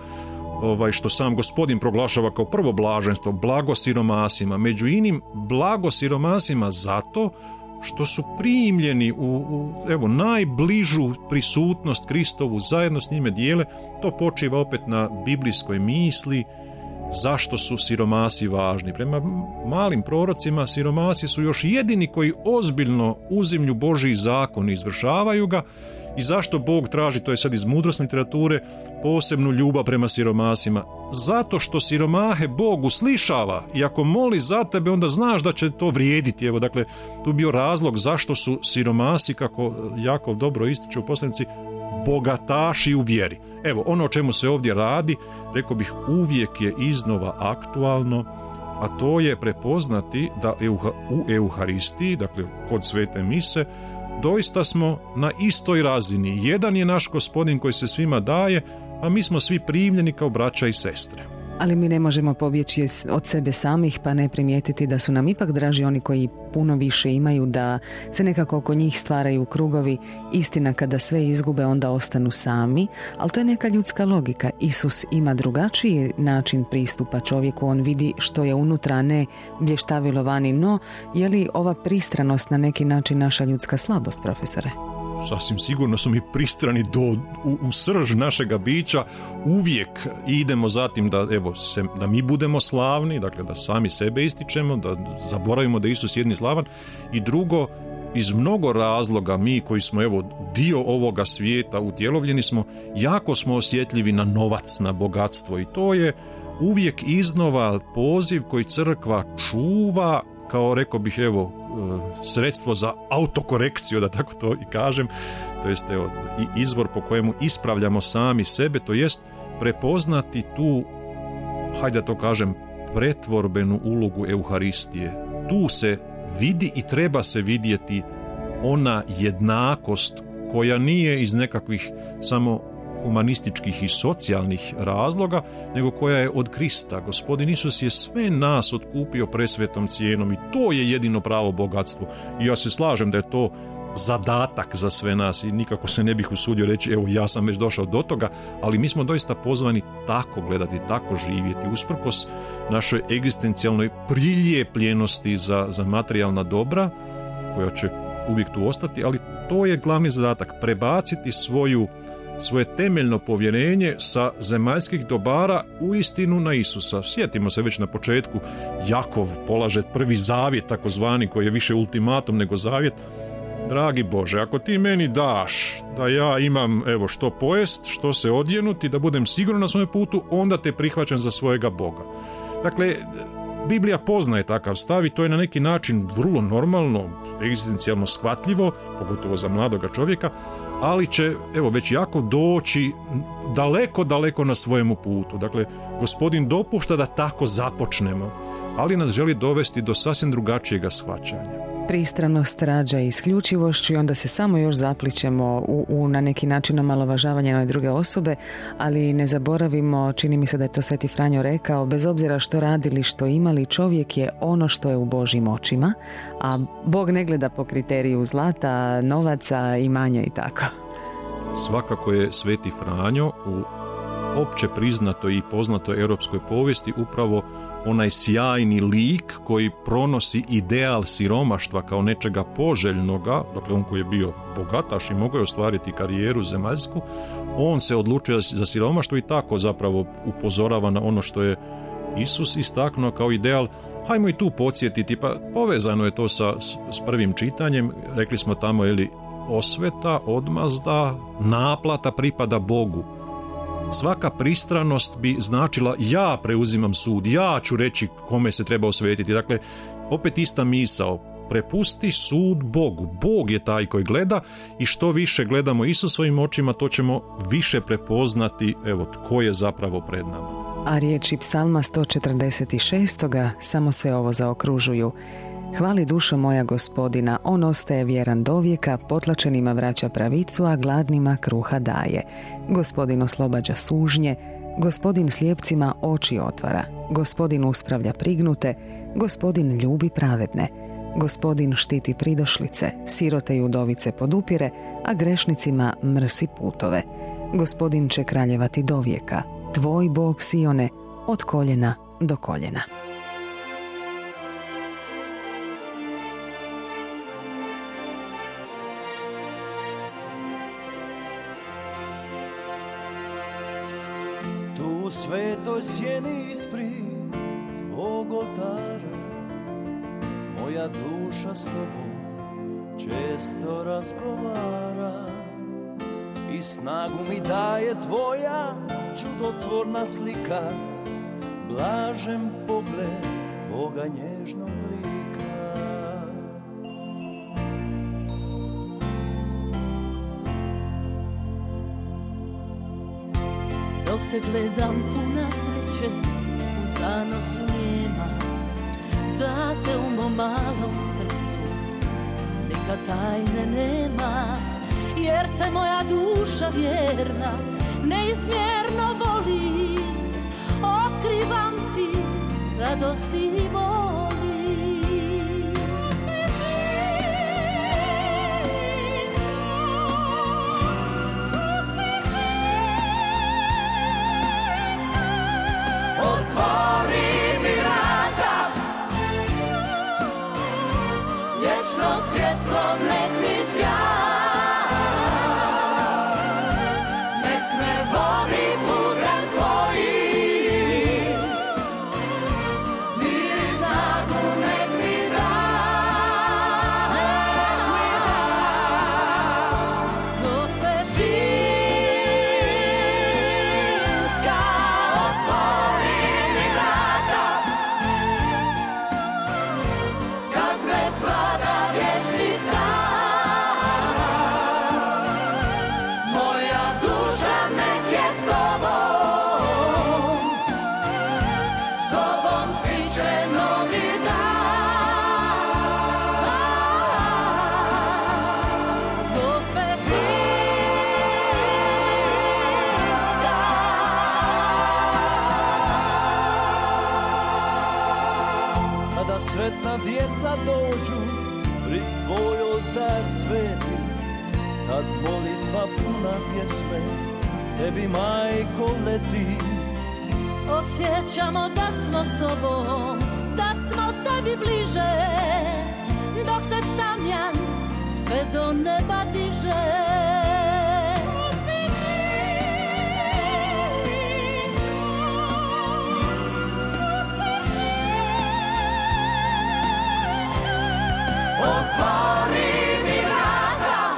što sam Gospodin proglašava kao prvo blaženstvo, blago siromasima. Među inim blago siromasima zato što su primljeni u najbližu prisutnost Kristovu, zajedno s njime dijele. To počiva opet na biblijskoj misli zašto su siromasi važni. Prema malim prorocima siromasi su još jedini koji ozbiljno uzimlju Božji zakon i izvršavaju ga. I zašto Bog traži, to je sad iz mudrosne literature, posebnu ljubav prema siromasima? Zato što siromahe Bog uslišava i ako moli za tebe, onda znaš da će to vrijediti. Dakle, tu bio razlog zašto su siromasi, kako Jakov dobro ističe u poslanici, bogataši u vjeri. Ono o čemu se ovdje radi, rekao bih, uvijek je iznova aktualno, a to je prepoznati da u Euharistiji, dakle kod svete mise, doista smo na istoj razini. Jedan je naš Gospodin koji se svima daje, a mi smo svi primljeni kao braća i sestre. Ali mi ne možemo pobjeći od sebe samih pa ne primijetiti da su nam ipak draži oni koji puno više imaju, da se nekako oko njih stvaraju krugovi. Istina, kada sve izgube onda ostanu sami, ali to je neka ljudska logika. Isus ima drugačiji način pristupa čovjeku, on vidi što je unutra, ne blještavilo vani. No, je li ova pristranost na neki način naša ljudska slabost, profesore? Sasvim sigurno su mi pristrani u srž našega bića. Uvijek idemo zatim da mi budemo slavni, dakle da sami sebe ističemo, da zaboravimo da je Isus jedini slavan. I drugo, iz mnogo razloga mi koji smo dio ovoga svijeta, utjelovljeni smo, jako smo osjetljivi na novac, na bogatstvo, i to je uvijek iznova poziv koji crkva čuva kao, rekao bih, sredstvo za autokorekciju, da tako to i kažem, to jest izvor po kojemu ispravljamo sami sebe, to jest prepoznati tu, hajde da to kažem, pretvorbenu ulogu Euharistije. Tu se vidi i treba se vidjeti ona jednakost koja nije iz nekakvih samo humanističkih i socijalnih razloga, nego koja je od Krista. Gospodin Isus je sve nas otkupio presvetom cijenom i to je jedino pravo bogatstvo. I ja se slažem da je to zadatak za sve nas i nikako se ne bih usudio reći ja sam već došao do toga, ali mi smo doista pozvani tako gledati, tako živjeti, usprkos našoj egzistencijalnoj priljepljenosti za materijalna dobra, koja će uvijek tu ostati, ali to je glavni zadatak, prebaciti svoje temeljno povjerenje sa zemaljskih dobara u istinu na Isusa. Sjetimo se, već na početku Jakov polaže prvi zavjet, takozvani, koji je više ultimatum nego zavjet. Dragi Bože, ako ti meni daš da ja imam što pojest, što se odjenuti, da budem siguran na svojem putu, onda te prihvaćam za svojega Boga. Dakle, Biblija poznaje takav stav i to je na neki način vrlo normalno, egzistencijalno shvatljivo, pogotovo za mladoga čovjeka, ali će, evo, već jako doći daleko na svojemu putu. Dakle, Gospodin dopušta da tako započnemo, ali nas želi dovesti do sasvim drugačijega shvaćanja. Pristranost rađa isključivošću i onda se samo još zaplićemo u na neki način omalovažavanje jedne druge osobe, ali ne zaboravimo, čini mi se da je to Sveti Franjo rekao, bez obzira što radili, što imali, čovjek je ono što je u Božjim očima, a Bog ne gleda po kriteriju zlata, novaca, imanja i tako. Svakako je Sveti Franjo u opće priznatoj i poznatoj europskoj povijesti upravo onaj sjajni lik koji pronosi ideal siromaštva kao nečega poželjnoga, dakle on koji je bio bogataš i mogao je ostvariti karijeru zemaljsku, on se odlučio za siromaštvo i tako zapravo upozorava na ono što je Isus istaknuo kao ideal. Hajmo i tu podsjetiti, pa povezano je to s prvim čitanjem, rekli smo tamo, osveta, odmazda, naplata pripada Bogu. Svaka pristranost bi značila ja preuzimam sud, ja ću reći kome se treba osvetiti. Dakle, opet ista misao, prepusti sud Bogu. Bog je taj koji gleda i što više gledamo Isusovim očima, to ćemo više prepoznati, evo, tko je zapravo pred nama. A riječi Psalma 146. samo sve ovo zaokružuju. Hvali dušo moja Gospodina, on ostaje vjeran dovijeka, potlačenima vraća pravicu, a gladnima kruha daje. Gospodin oslobađa sužnje, Gospodin slijepcima oči otvara, Gospodin uspravlja prignute, Gospodin ljubi pravedne, Gospodin štiti pridošlice, sirote i udovice podupire, a grešnicima mrsi putove. Gospodin će kraljevati dovijeka, tvoj Bog Sione, od koljena do koljena. U svetoj sjeni ispred tvog oltara moja duša s tobom često razgovara i snagu mi daje tvoja čudotvorna slika, blažen pogled s tvoga nježnog lika. Dok te gledam puna sreće, u zanosu njema, za te u mom malom srcu neka tajne nema, jer te moja duša vjerna neizmjerno voli, otkrivam ti radosti i boli. Otvori mi vrata, vječno svjetlo nek mi sja, nek me vodi putem tvojim, mir i snagu nek mi da. Gospe Sinska, otvori mi vrata, kad me svlada vječni san. Moja duša nek je s tobom stiče novi dan. Gospe Sinska, kada sretna djeca dođu pred tvoj oltar sveti, tad molitva puna pjesme tebi majko leti. Osjećamo da smo s tobom, da smo tebi bliže, dok se tamjan sve do neba diže. Otvori mi vrata,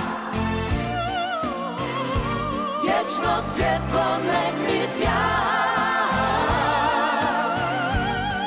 vječno svjetlo nek mi sja,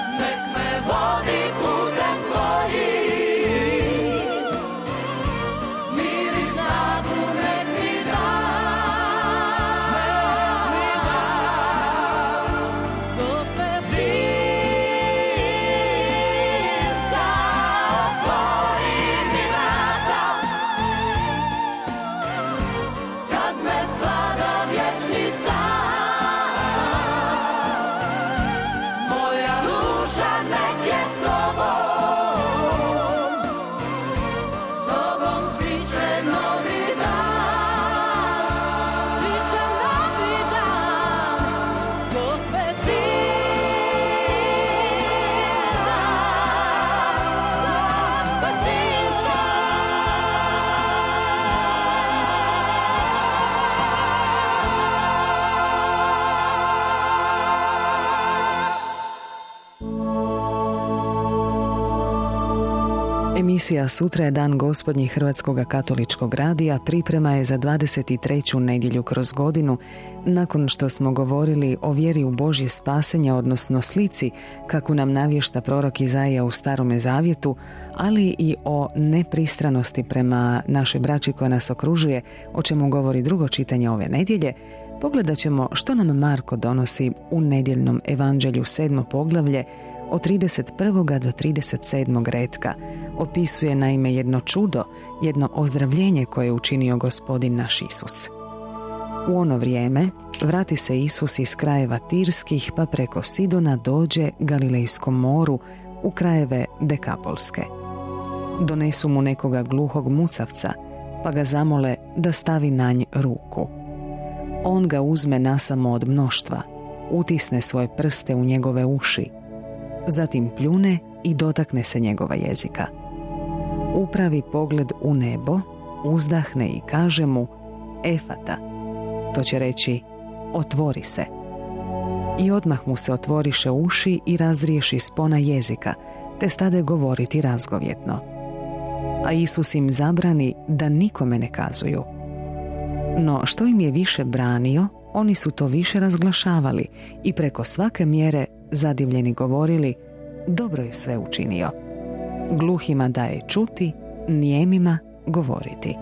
Emisija Sutra je dan Gospodnji Hrvatskog katoličkog radija priprema je za 23. nedjelju kroz godinu, nakon što smo govorili o vjeri u Božje spasenje, odnosno slici kako nam navješta prorok Izaija u Starome zavjetu, ali i o nepristranosti prema našoj braći koja nas okružuje, o čemu govori drugo čitanje ove nedjelje. Pogledat ćemo što nam Marko donosi u nedjeljnom evanđelju 7. poglavlje od 31. do 37. retka. Opisuje naime jedno čudo, jedno ozdravljenje koje je učinio Gospodin naš Isus. U ono vrijeme vrati se Isus iz krajeva Tirskih pa preko Sidona dođe Galilejskom moru u krajeve Dekapolske. Donesu mu nekoga gluhog mucavca pa ga zamole da stavi na nj ruku. On ga uzme nasamo od mnoštva, utisne svoje prste u njegove uši, zatim pljune i dotakne se njegova jezika. Upravi pogled u nebo, uzdahne i kaže mu Efata, to će reći otvori se. I odmah mu se otvoriše uši i razriješi spona jezika, te stade govoriti razgovjetno. A Isus im zabrani da nikome ne kazuju. No što im je više branio, oni su to više razglašavali i preko svake mjere zadivljeni govorili, dobro je sve učinio. Gluhima daje čuti, nijemima govoriti.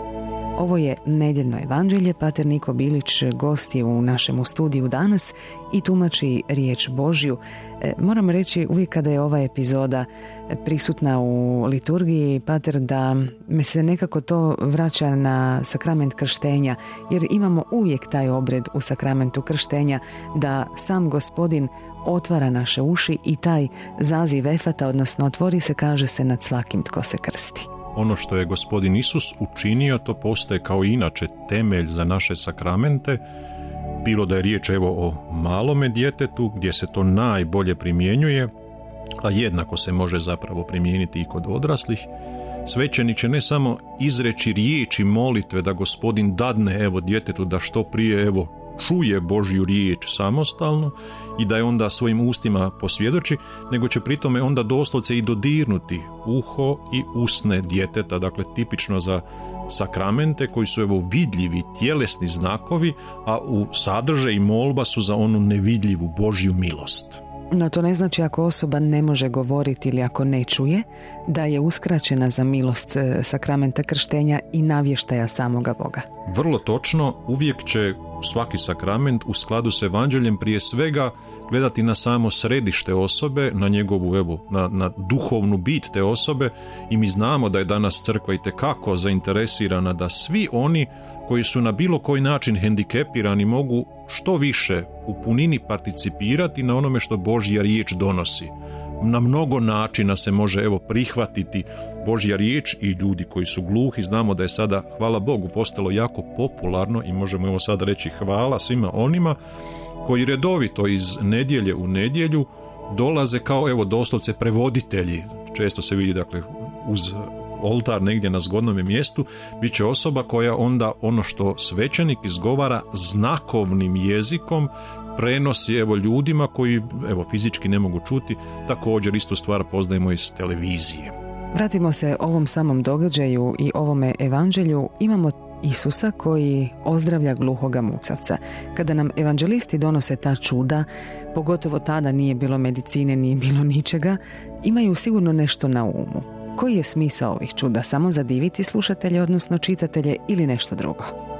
Ovo je nedjeljno evanđelje. Pater Niko Bilić gost je u našemu studiju danas i tumači riječ Božju. Moram reći, uvijek kada je ova epizoda prisutna u liturgiji, Pater, da me se nekako to vraća na sakrament krštenja, jer imamo uvijek taj obred u sakramentu krštenja da sam Gospodin otvara naše uši i taj zaziv Efata, odnosno otvori se, kaže se nad svakim tko se krsti. Ono što je Gospodin Isus učinio, to postaje kao inače temelj za naše sakramente, bilo da je riječ o malome djetetu gdje se to najbolje primjenjuje, a jednako se može zapravo primijeniti i kod odraslih. Svećenik će ne samo izreći riječi molitve da Gospodin dadne djetetu da što prije čuje Božju riječ samostalno i da je onda svojim ustima posvjedoči, nego će pritome onda doslovce i dodirnuti uho i usne djeteta, dakle tipično za sakramente koji su vidljivi tjelesni znakovi, a u sadržaj i molba su za onu nevidljivu Božju milost. No to ne znači ako osoba ne može govoriti ili ako ne čuje, da je uskraćena za milost sakramenta krštenja i navještaja samoga Boga. Vrlo točno, uvijek će svaki sakrament u skladu s evanđeljem prije svega gledati na samo središte osobe, na njegovu na duhovnu bit te osobe, i mi znamo da je danas crkva itekako zainteresirana da svi oni koji su na bilo koji način hendikepirani mogu što više u punini participirati na onome što Božja riječ donosi. Na mnogo načina se može prihvatiti Božja riječ i ljudi koji su gluhi. Znamo da je sada, hvala Bogu, postalo jako popularno i možemo sada reći hvala svima onima koji redovito iz nedjelje u nedjelju dolaze kao doslovce prevoditelji. Često se vidi uz oltar negdje na zgodnome mjestu bit će osoba koja onda ono što svećenik izgovara znakovnim jezikom prenosi ljudima koji fizički ne mogu čuti. Također istu stvar poznajemo iz televizije. Vratimo se ovom samom događaju i ovome evanđelju. Imamo Isusa koji ozdravlja gluhoga mucavca. Kada nam evanđelisti donose ta čuda, pogotovo tada nije bilo medicine, nije bilo ničega, imaju sigurno nešto na umu. Koji je smisao ovih čuda? Samo zadiviti slušatelje, odnosno čitatelje, ili nešto drugo?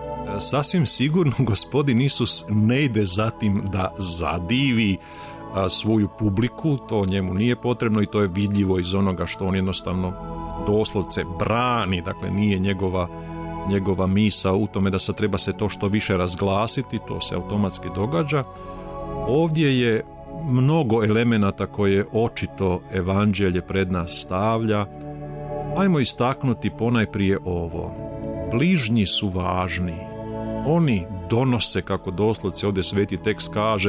Sasvim sigurno Gospodin Isus ne ide za tim da zadivi svoju publiku, to njemu nije potrebno i to je vidljivo iz onoga što on jednostavno doslovce brani, dakle nije njegova misao u tome da se treba se to što više razglasiti, to se automatski događa. Ovdje je mnogo elemenata koje očito evanđelje pred nas stavlja. Ajmo istaknuti ponajprije ovo. Bližnji su važni. Oni donose, kako doslovce ovdje sveti tekst kaže,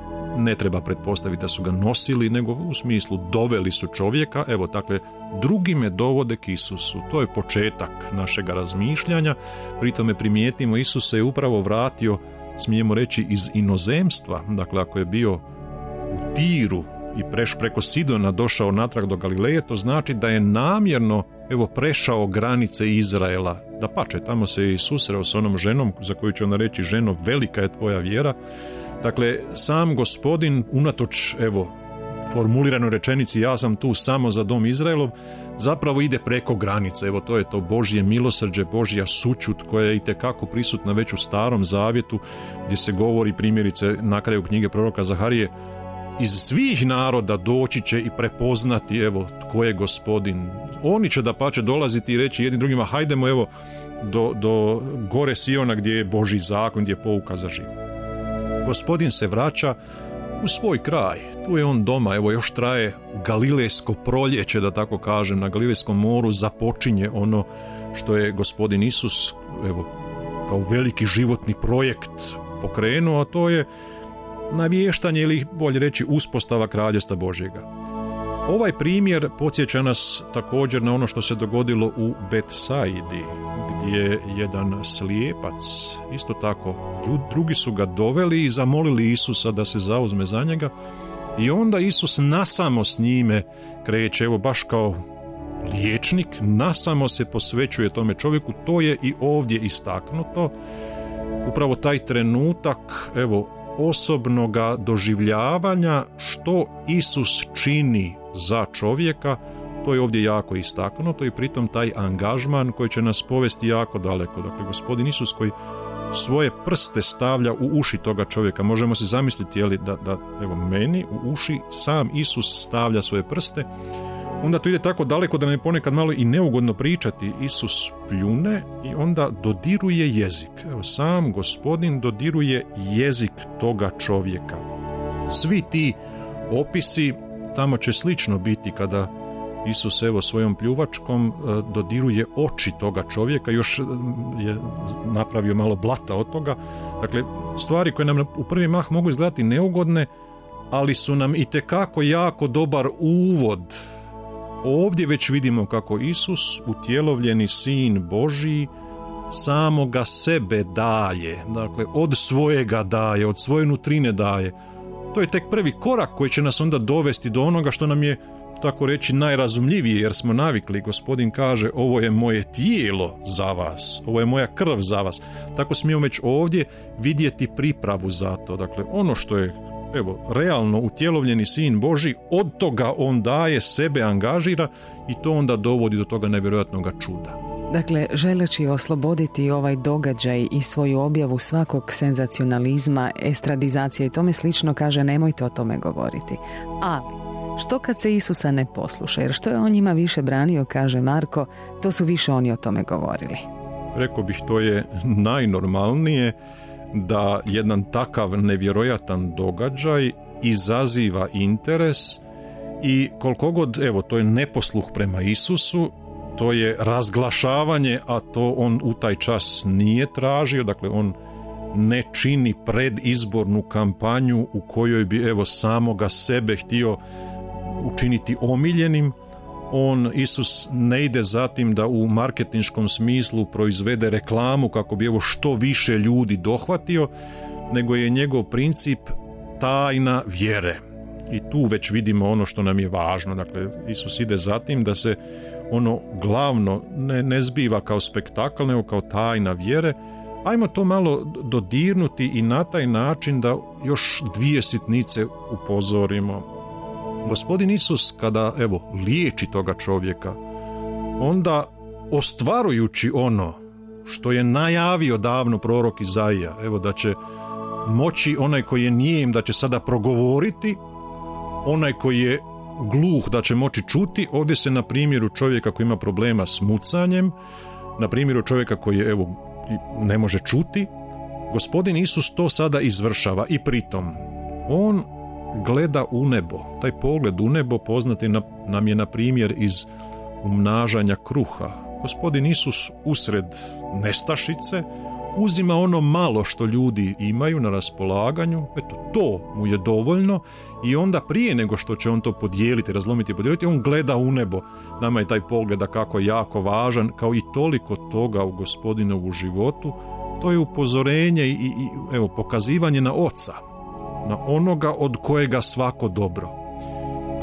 ne treba pretpostaviti da su ga nosili, nego u smislu doveli su čovjeka. Dakle, drugi me dovode k Isusu. To je početak našega razmišljanja. Pritome primijetimo, Isus se je upravo vratio, smijemo reći, iz inozemstva. Dakle, ako je bio u Tiru i preko Sidona došao natrag do Galileje, to znači da je namjerno prešao granice Izraela. Dapače, tamo se i susreo s onom ženom za koju će ona reći: ženo, velika je tvoja vjera. Dakle, sam Gospodin, unatoč formuliranoj rečenici ja sam tu samo za dom Izraelov, zapravo ide preko granice. To je to Božje milosrđe, Božja sućut koja je itekako prisutna već u Starom zavjetu, gdje se govori primjerice na kraju knjige proroka Zaharije: iz svih naroda doći će i prepoznati tko je Gospodin. Oni će dapače dolaziti i reći jednim drugima: hajdemo do gore Siona gdje je Božji zakon, gdje je pouka za život. Gospodin se vraća u svoj kraj, tu je on doma, još traje Galilejsko proljeće, da tako kažem, na Galilejskom moru započinje ono što je Gospodin Isus kao veliki životni projekt pokrenuo, a to je navještanje ili bolje reći uspostava kraljevstva Božjega. Ovaj primjer podsjeća nas također na ono što se dogodilo u Betsaidi, gdje jedan slijepac, isto tako, drugi su ga doveli i zamolili Isusa da se zauzme za njega, i onda Isus nasamo s njime kreće, baš kao liječnik, nasamo se posvećuje tome čovjeku. To je i ovdje istaknuto, upravo taj trenutak osobnoga doživljavanja što Isus čini za čovjeka. To je ovdje jako istaknuto i pritom taj angažman koji će nas povesti jako daleko. Dakle, Gospodin Isus koji svoje prste stavlja u uši toga čovjeka. Možemo se zamisliti da meni u uši sam Isus stavlja svoje prste. Onda to ide tako daleko da nam je ponekad malo i neugodno pričati. Isus pljune i onda dodiruje jezik. Sam Gospodin dodiruje jezik toga čovjeka. Svi ti opisi tamo će slično biti kada Isus svojom pljuvačkom dodiruje oči toga čovjeka, još je napravio malo blata od toga. Dakle, stvari koje nam u prvi mah mogu izgledati neugodne, ali su nam itekako jako dobar uvod. Ovdje već vidimo kako Isus, utjelovljeni Sin Božji, samoga sebe daje, dakle od svojega daje, od svoje nutrine daje. To je tek prvi korak koji će nas onda dovesti do onoga što nam je, tako reći, najrazumljivije, jer smo navikli. Gospodin kaže: ovo je moje tijelo za vas, ovo je moja krv za vas. Tako smijemo već ovdje vidjeti pripravu za to. Dakle, ono što je realno utjelovljeni Sin Božji, od toga on daje, sebe angažira, i to onda dovodi do toga nevjerojatnog čuda. Dakle, želeći osloboditi ovaj događaj i svoju objavu svakog senzacionalizma, estradizacije i tome slično, kaže: nemojte o tome govoriti. Ali, što kad se Isusa ne posluša? Jer što je on njima više branio, kaže Marko, to su više oni o tome govorili. Rekao bih, to je najnormalnije da jedan takav nevjerojatan događaj izaziva interes, i koliko god, to je neposluh prema Isusu, to je razglašavanje, a to on u taj čas nije tražio. Dakle, on ne čini predizbornu kampanju u kojoj bi samoga sebe htio učiniti omiljenim. Isus ne ide za tim da u marketinškom smislu proizvede reklamu kako bi što više ljudi dohvatio, nego je njegov princip tajna vjere. I tu već vidimo ono što nam je važno. Dakle, Isus ide za tim da se ono glavno ne zbiva kao spektakl, nego kao tajna vjere. Ajmo to malo dodirnuti i na taj način da još dvije sitnice upozorimo. Gospodin Isus, kada liječi toga čovjeka, onda ostvarujući ono što je najavio davno prorok Izaija, da će moći onaj koji je nijem da će sada progovoriti, onaj koji je gluh da će moći čuti. Ovdje se na primjeru čovjeka koji ima problema s mucanjem, na primjeru čovjeka koji je ne može čuti, Gospodin Isus to sada izvršava, i pritom on gleda u nebo. Taj pogled u nebo poznati nam je na primjer iz umnažanja kruha. Gospodin Isus usred nestašice uzima ono malo što ljudi imaju na raspolaganju, to mu je dovoljno, i onda prije nego što će on to podijeliti, razlomiti i podijeliti, on gleda u nebo. Nama je taj pogled kako je jako važan, kao i toliko toga u Gospodinovu životu. To je upozorenje i pokazivanje na Oca, na onoga od kojega svako dobro.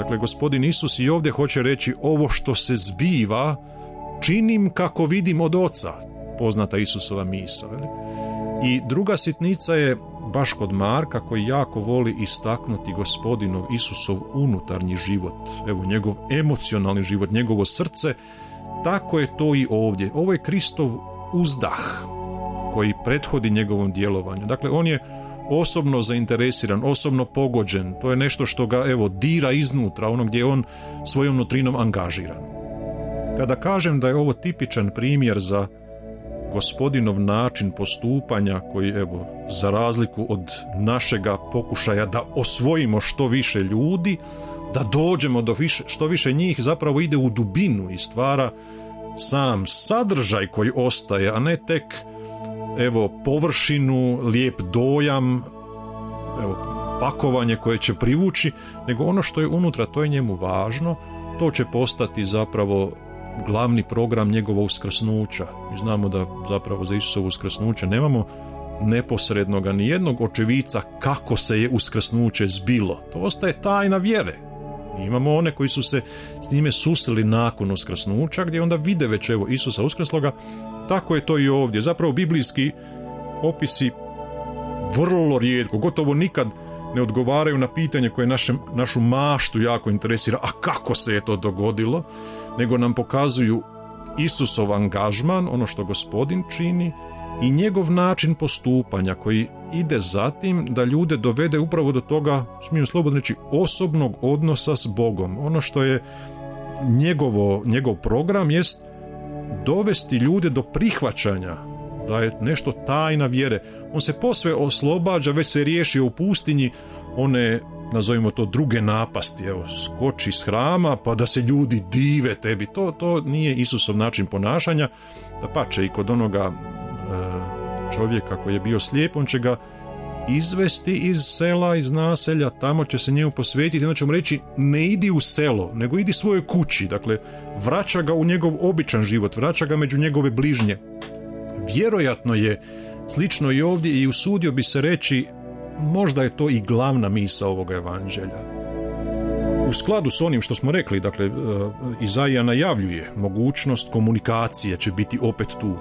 Dakle, gospodin Isus i ovdje hoće reći ovo što se zbiva činim kako vidim od Oca, poznata Isusova misao. I druga sitnica je baš kod Marka, koji jako voli istaknuti gospodinov Isusov unutarnji život, evo njegov emocionalni život, njegovo srce. Tako je to i ovdje. Ovo je Kristov uzdah koji prethodi njegovom djelovanju. Dakle, on je osobno zainteresiran, osobno pogođen. To je nešto što ga, evo, dira iznutra, ono gdje je on svojom nutrinom angažiran. Kada kažem da je ovo tipičan primjer za gospodinov način postupanja koji, evo, za razliku od našega pokušaja da osvojimo što više ljudi, da dođemo do što više njih, zapravo ide u dubinu i stvara sam sadržaj koji ostaje, a ne tek, evo, površinu, lijep dojam, evo, pakovanje koje će privući, nego ono što je unutra, to je njemu važno, to će postati zapravo glavni program njegova uskrsnuća. Mi znamo da zapravo za Isusovo uskrsnuće nemamo neposrednoga ni jednog očevica kako se je uskrsnuće zbilo. To ostaje tajna vjere. Mi imamo one koji su se s njime susreli nakon uskrsnuća, gdje onda vide već, evo, Isusa uskrsloga. Tako je to i ovdje. Zapravo biblijski opisi vrlo rijetko, gotovo nikad ne odgovaraju na pitanje koje našu maštu jako interesira, a kako se je to dogodilo, nego nam pokazuju Isusov angažman, ono što gospodin čini, i njegov način postupanja koji ide za tim da ljude dovede upravo do toga, smijem slobodno reći, osobnog odnosa s Bogom. Ono što je njegov program jest dovesti ljude do prihvaćanja da je nešto tajna vjere. On se posve oslobađa, već se riješio u pustinji one, nazovimo to, druge napasti, evo, skoči s hrama pa da se ljudi dive tebi. To nije Isusov način ponašanja. Dapače, i kod onoga čovjeka koji je bio slijep, on će ga izvesti iz sela, iz naselja, tamo će se njemu posvetiti, onda će mu reći ne idi u selo, nego idi svojoj kući. Dakle, vraća ga u njegov običan život, vraća ga među njegove bližnje. Vjerojatno je slično i ovdje i usudio bi se reći, možda je to i glavna misao ovoga evanđelja. U skladu s onim što smo rekli, dakle, Izaija najavljuje mogućnost komunikacije će biti opet tu.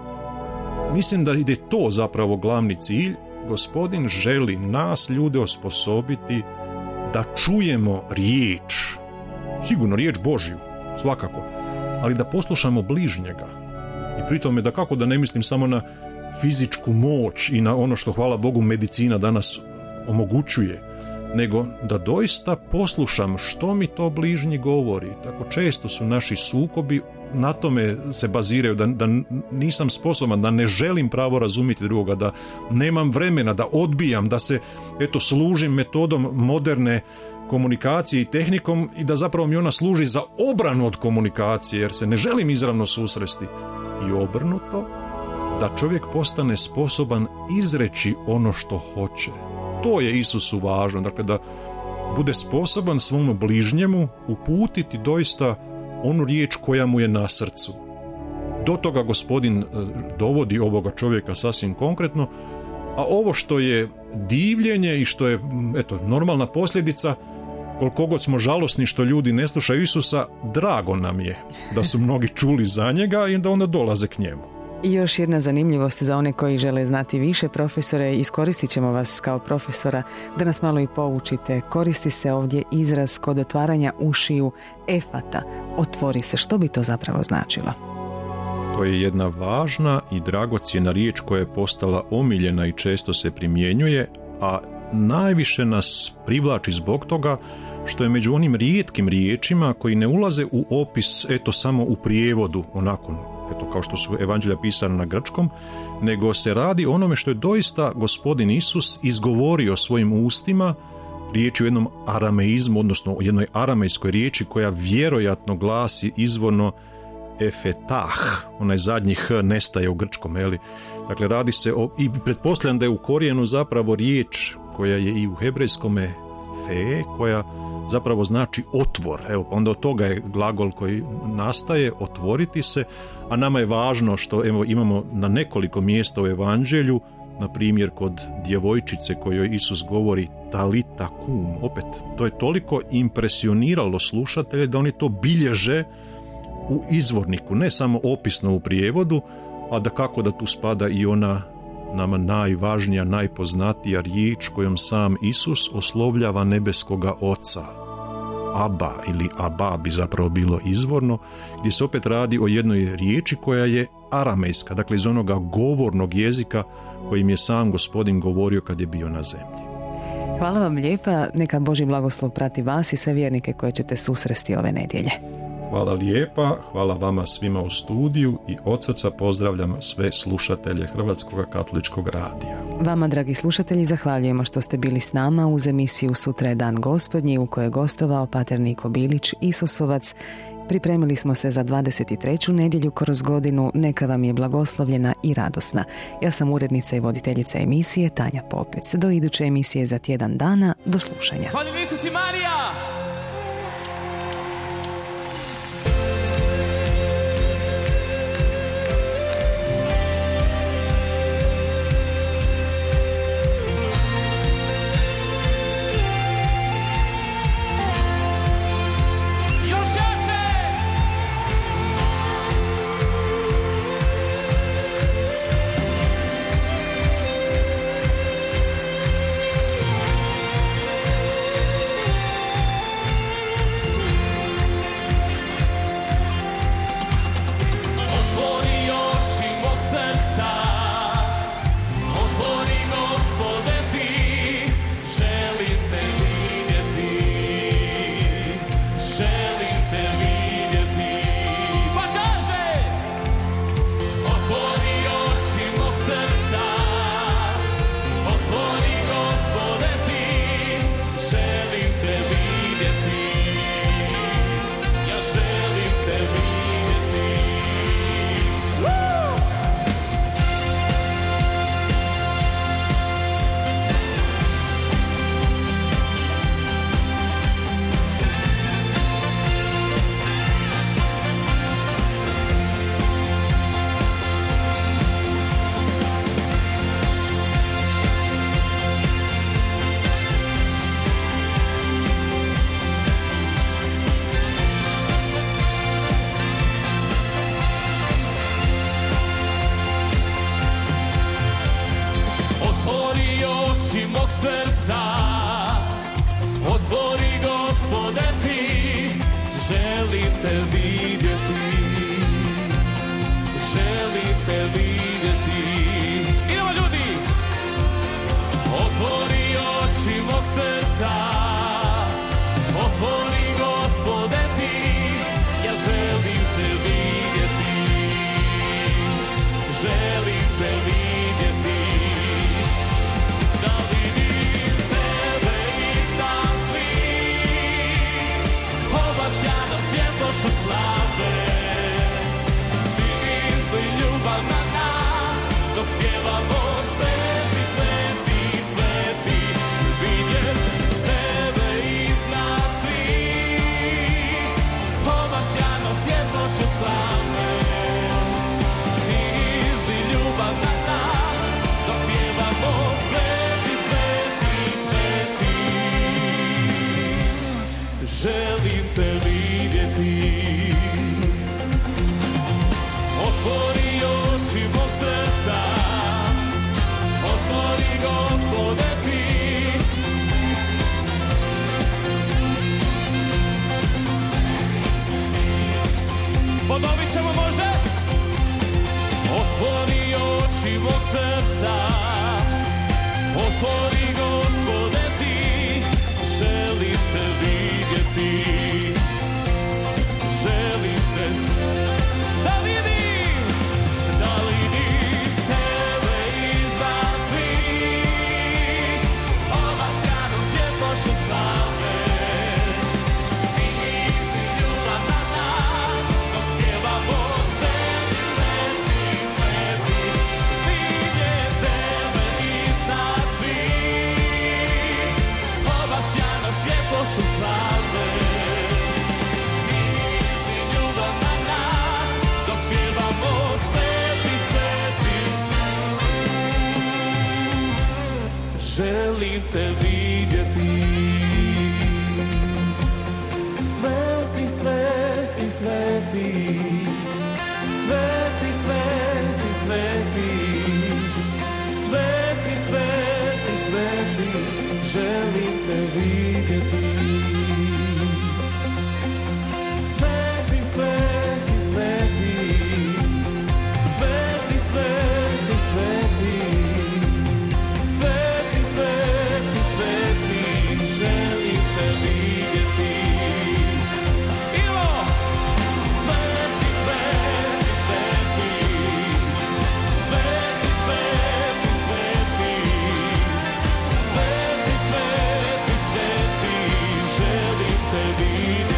Mislim da ide to zapravo glavni cilj. Gospodin želi nas, ljude, osposobiti da čujemo riječ, sigurno riječ Božju, svakako, ali da poslušamo bližnjega. I pri tome da kako da ne mislim samo na fizičku moć i na ono što, hvala Bogu, medicina danas omogućuje, nego da doista poslušam što mi to bližnji govori. Tako često su naši sukobi na tome se baziraju, da nisam sposoban, da ne želim pravo razumjeti drugoga, da nemam vremena, da odbijam, da se, eto, služim metodom moderne komunikacije i tehnikom i da zapravo mi ona služi za obranu od komunikacije, jer se ne želim izravno susresti. I obrnuto, da čovjek postane sposoban izreći ono što hoće. To je Isusu važno, dakle da bude sposoban svom bližnjemu uputiti doista onu riječ koja mu je na srcu. Do toga gospodin dovodi ovoga čovjeka sasvim konkretno, a ovo što je divljenje i što je, eto, normalna posljedica, koliko god smo žalosni što ljudi ne slušaju Isusa, drago nam je da su mnogi čuli za njega i da onda dolaze k njemu. I još jedna zanimljivost za one koji žele znati više, profesore, iskoristit ćemo vas kao profesora da nas malo i poučite. Koristi se ovdje izraz kod otvaranja ušiju efata, otvori se. Što bi to zapravo značilo? To je jedna važna i dragocjena riječ koja je postala omiljena i često se primjenjuje, a najviše nas privlači zbog toga što je među onim rijetkim riječima koji ne ulaze u opis, eto, samo u prijevodu, onako, eto, kao što su evanđelja pisana na grčkom, nego se radi o onome što je doista gospodin Isus izgovorio svojim ustima, riječ u jednom arameizmu, odnosno u jednoj aramejskoj riječi koja vjerojatno glasi izvorno efetah, onaj zadnji h nestaje u grčkom, eli? Dakle, radi se o, i pretpostavljam da je u korijenu zapravo riječ koja je i u hebrejskome fe, koja zapravo znači otvor. Evo, pa onda od toga je glagol koji nastaje, otvoriti se, a nama je važno što, evo, imamo na nekoliko mjesta u evanđelju na primjer kod djevojčice kojoj Isus govori talita kum. Opet, to je toliko impresioniralo slušatelje da oni to bilježe u izvorniku, ne samo opisno u prijevodu, a da kako da tu spada i ona nama najvažnija, najpoznatija riječ kojom sam Isus oslovljava nebeskoga Oca. Aba ili Aba bi zapravo bilo izvorno, gdje se opet radi o jednoj riječi koja je aramejska, dakle iz onoga govornog jezika kojim je sam Gospodin govorio kad je bio na zemlji. Hvala vam lijepa, neka Božji blagoslov prati vas i sve vjernike koje ćete susresti ove nedjelje. Hvala lijepa, hvala vama svima u studiju i od srca pozdravljam sve slušatelje Hrvatskog katoličkog radija. Vama, dragi slušatelji, zahvaljujemo što ste bili s nama uz emisiju Sutra je dan Gospodnji u kojoj je gostovao pater Niko Bilić, Isusovac. Pripremili smo se za 23. nedjelju kroz godinu, neka vam je blagoslovljena i radosna. Ja sam urednica i voditeljica emisije Tanja Popec. Do iduće emisije za tjedan dana, do slušanja. Hvala Isus i Marija! Želim te vidjeti. Otvori oči mog srca, otvori Gospode ti. Ponovit ćemo, može? Otvori oči mog srca, otvori Gospode ti. Želim te vidjeti, želim te da vidim tebe iznad svih. Ova sjajno svjetlošću slave, ti isti ljubav na nas, dok pjevamo sveti, sveti, sveti. Vidjet tebe iznad svih. Ova sjajno svjetlošću slave, isti ljubav na nas, dok pjevamo sveti, sveti, sveti. te vidjeti. Sveti, sveti, sveti, sveti, sveti, sveti, sveti, sveti, sveti, želim te vidjeti. Sveti, sveti, sveti, sveti, sveti, sveti, sveti, sveti, sveti, želim te vidjeti. Ivo! Sveti, sveti, sveti, sveti, sveti, sveti, sveti, sveti, sveti, želim te vidjeti.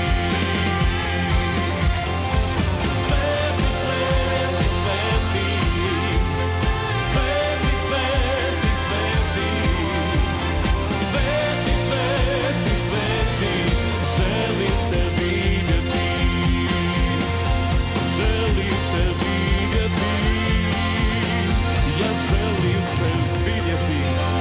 Sveti, sveti, sveti, sveti, sveti, sveti, sveti, sveti, sveti, želim te vidjeti. Želim te vidjeti. Ja želim te vidjeti.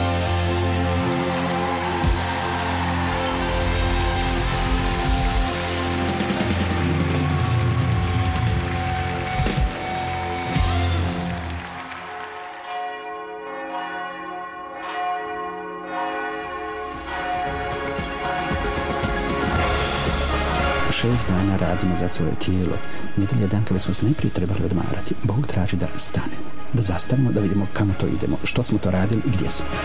Šest dana radimo za svoje tijelo. Nedjelja je dan kada smo se najprije trebali odmarati. Bog traži da stanemo, da zastanemo, da vidimo kamo to idemo, što smo to radili i gdje smo.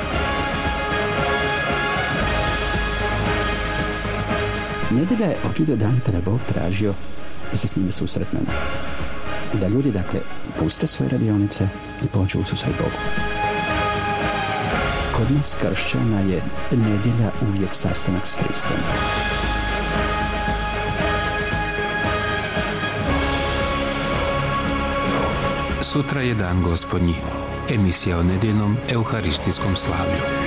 Nedjelja je očito dan kada je Bog tražio da se s njime susretnemo. Da ljudi, dakle, puste svoje radionice i pođu u susret Bogu. Kod nas kršćana je nedjelja uvijek sastanak s Kristom. Sutra je dan Gospodnji. Emisija o nedjeljnom euharistijskom slavlju.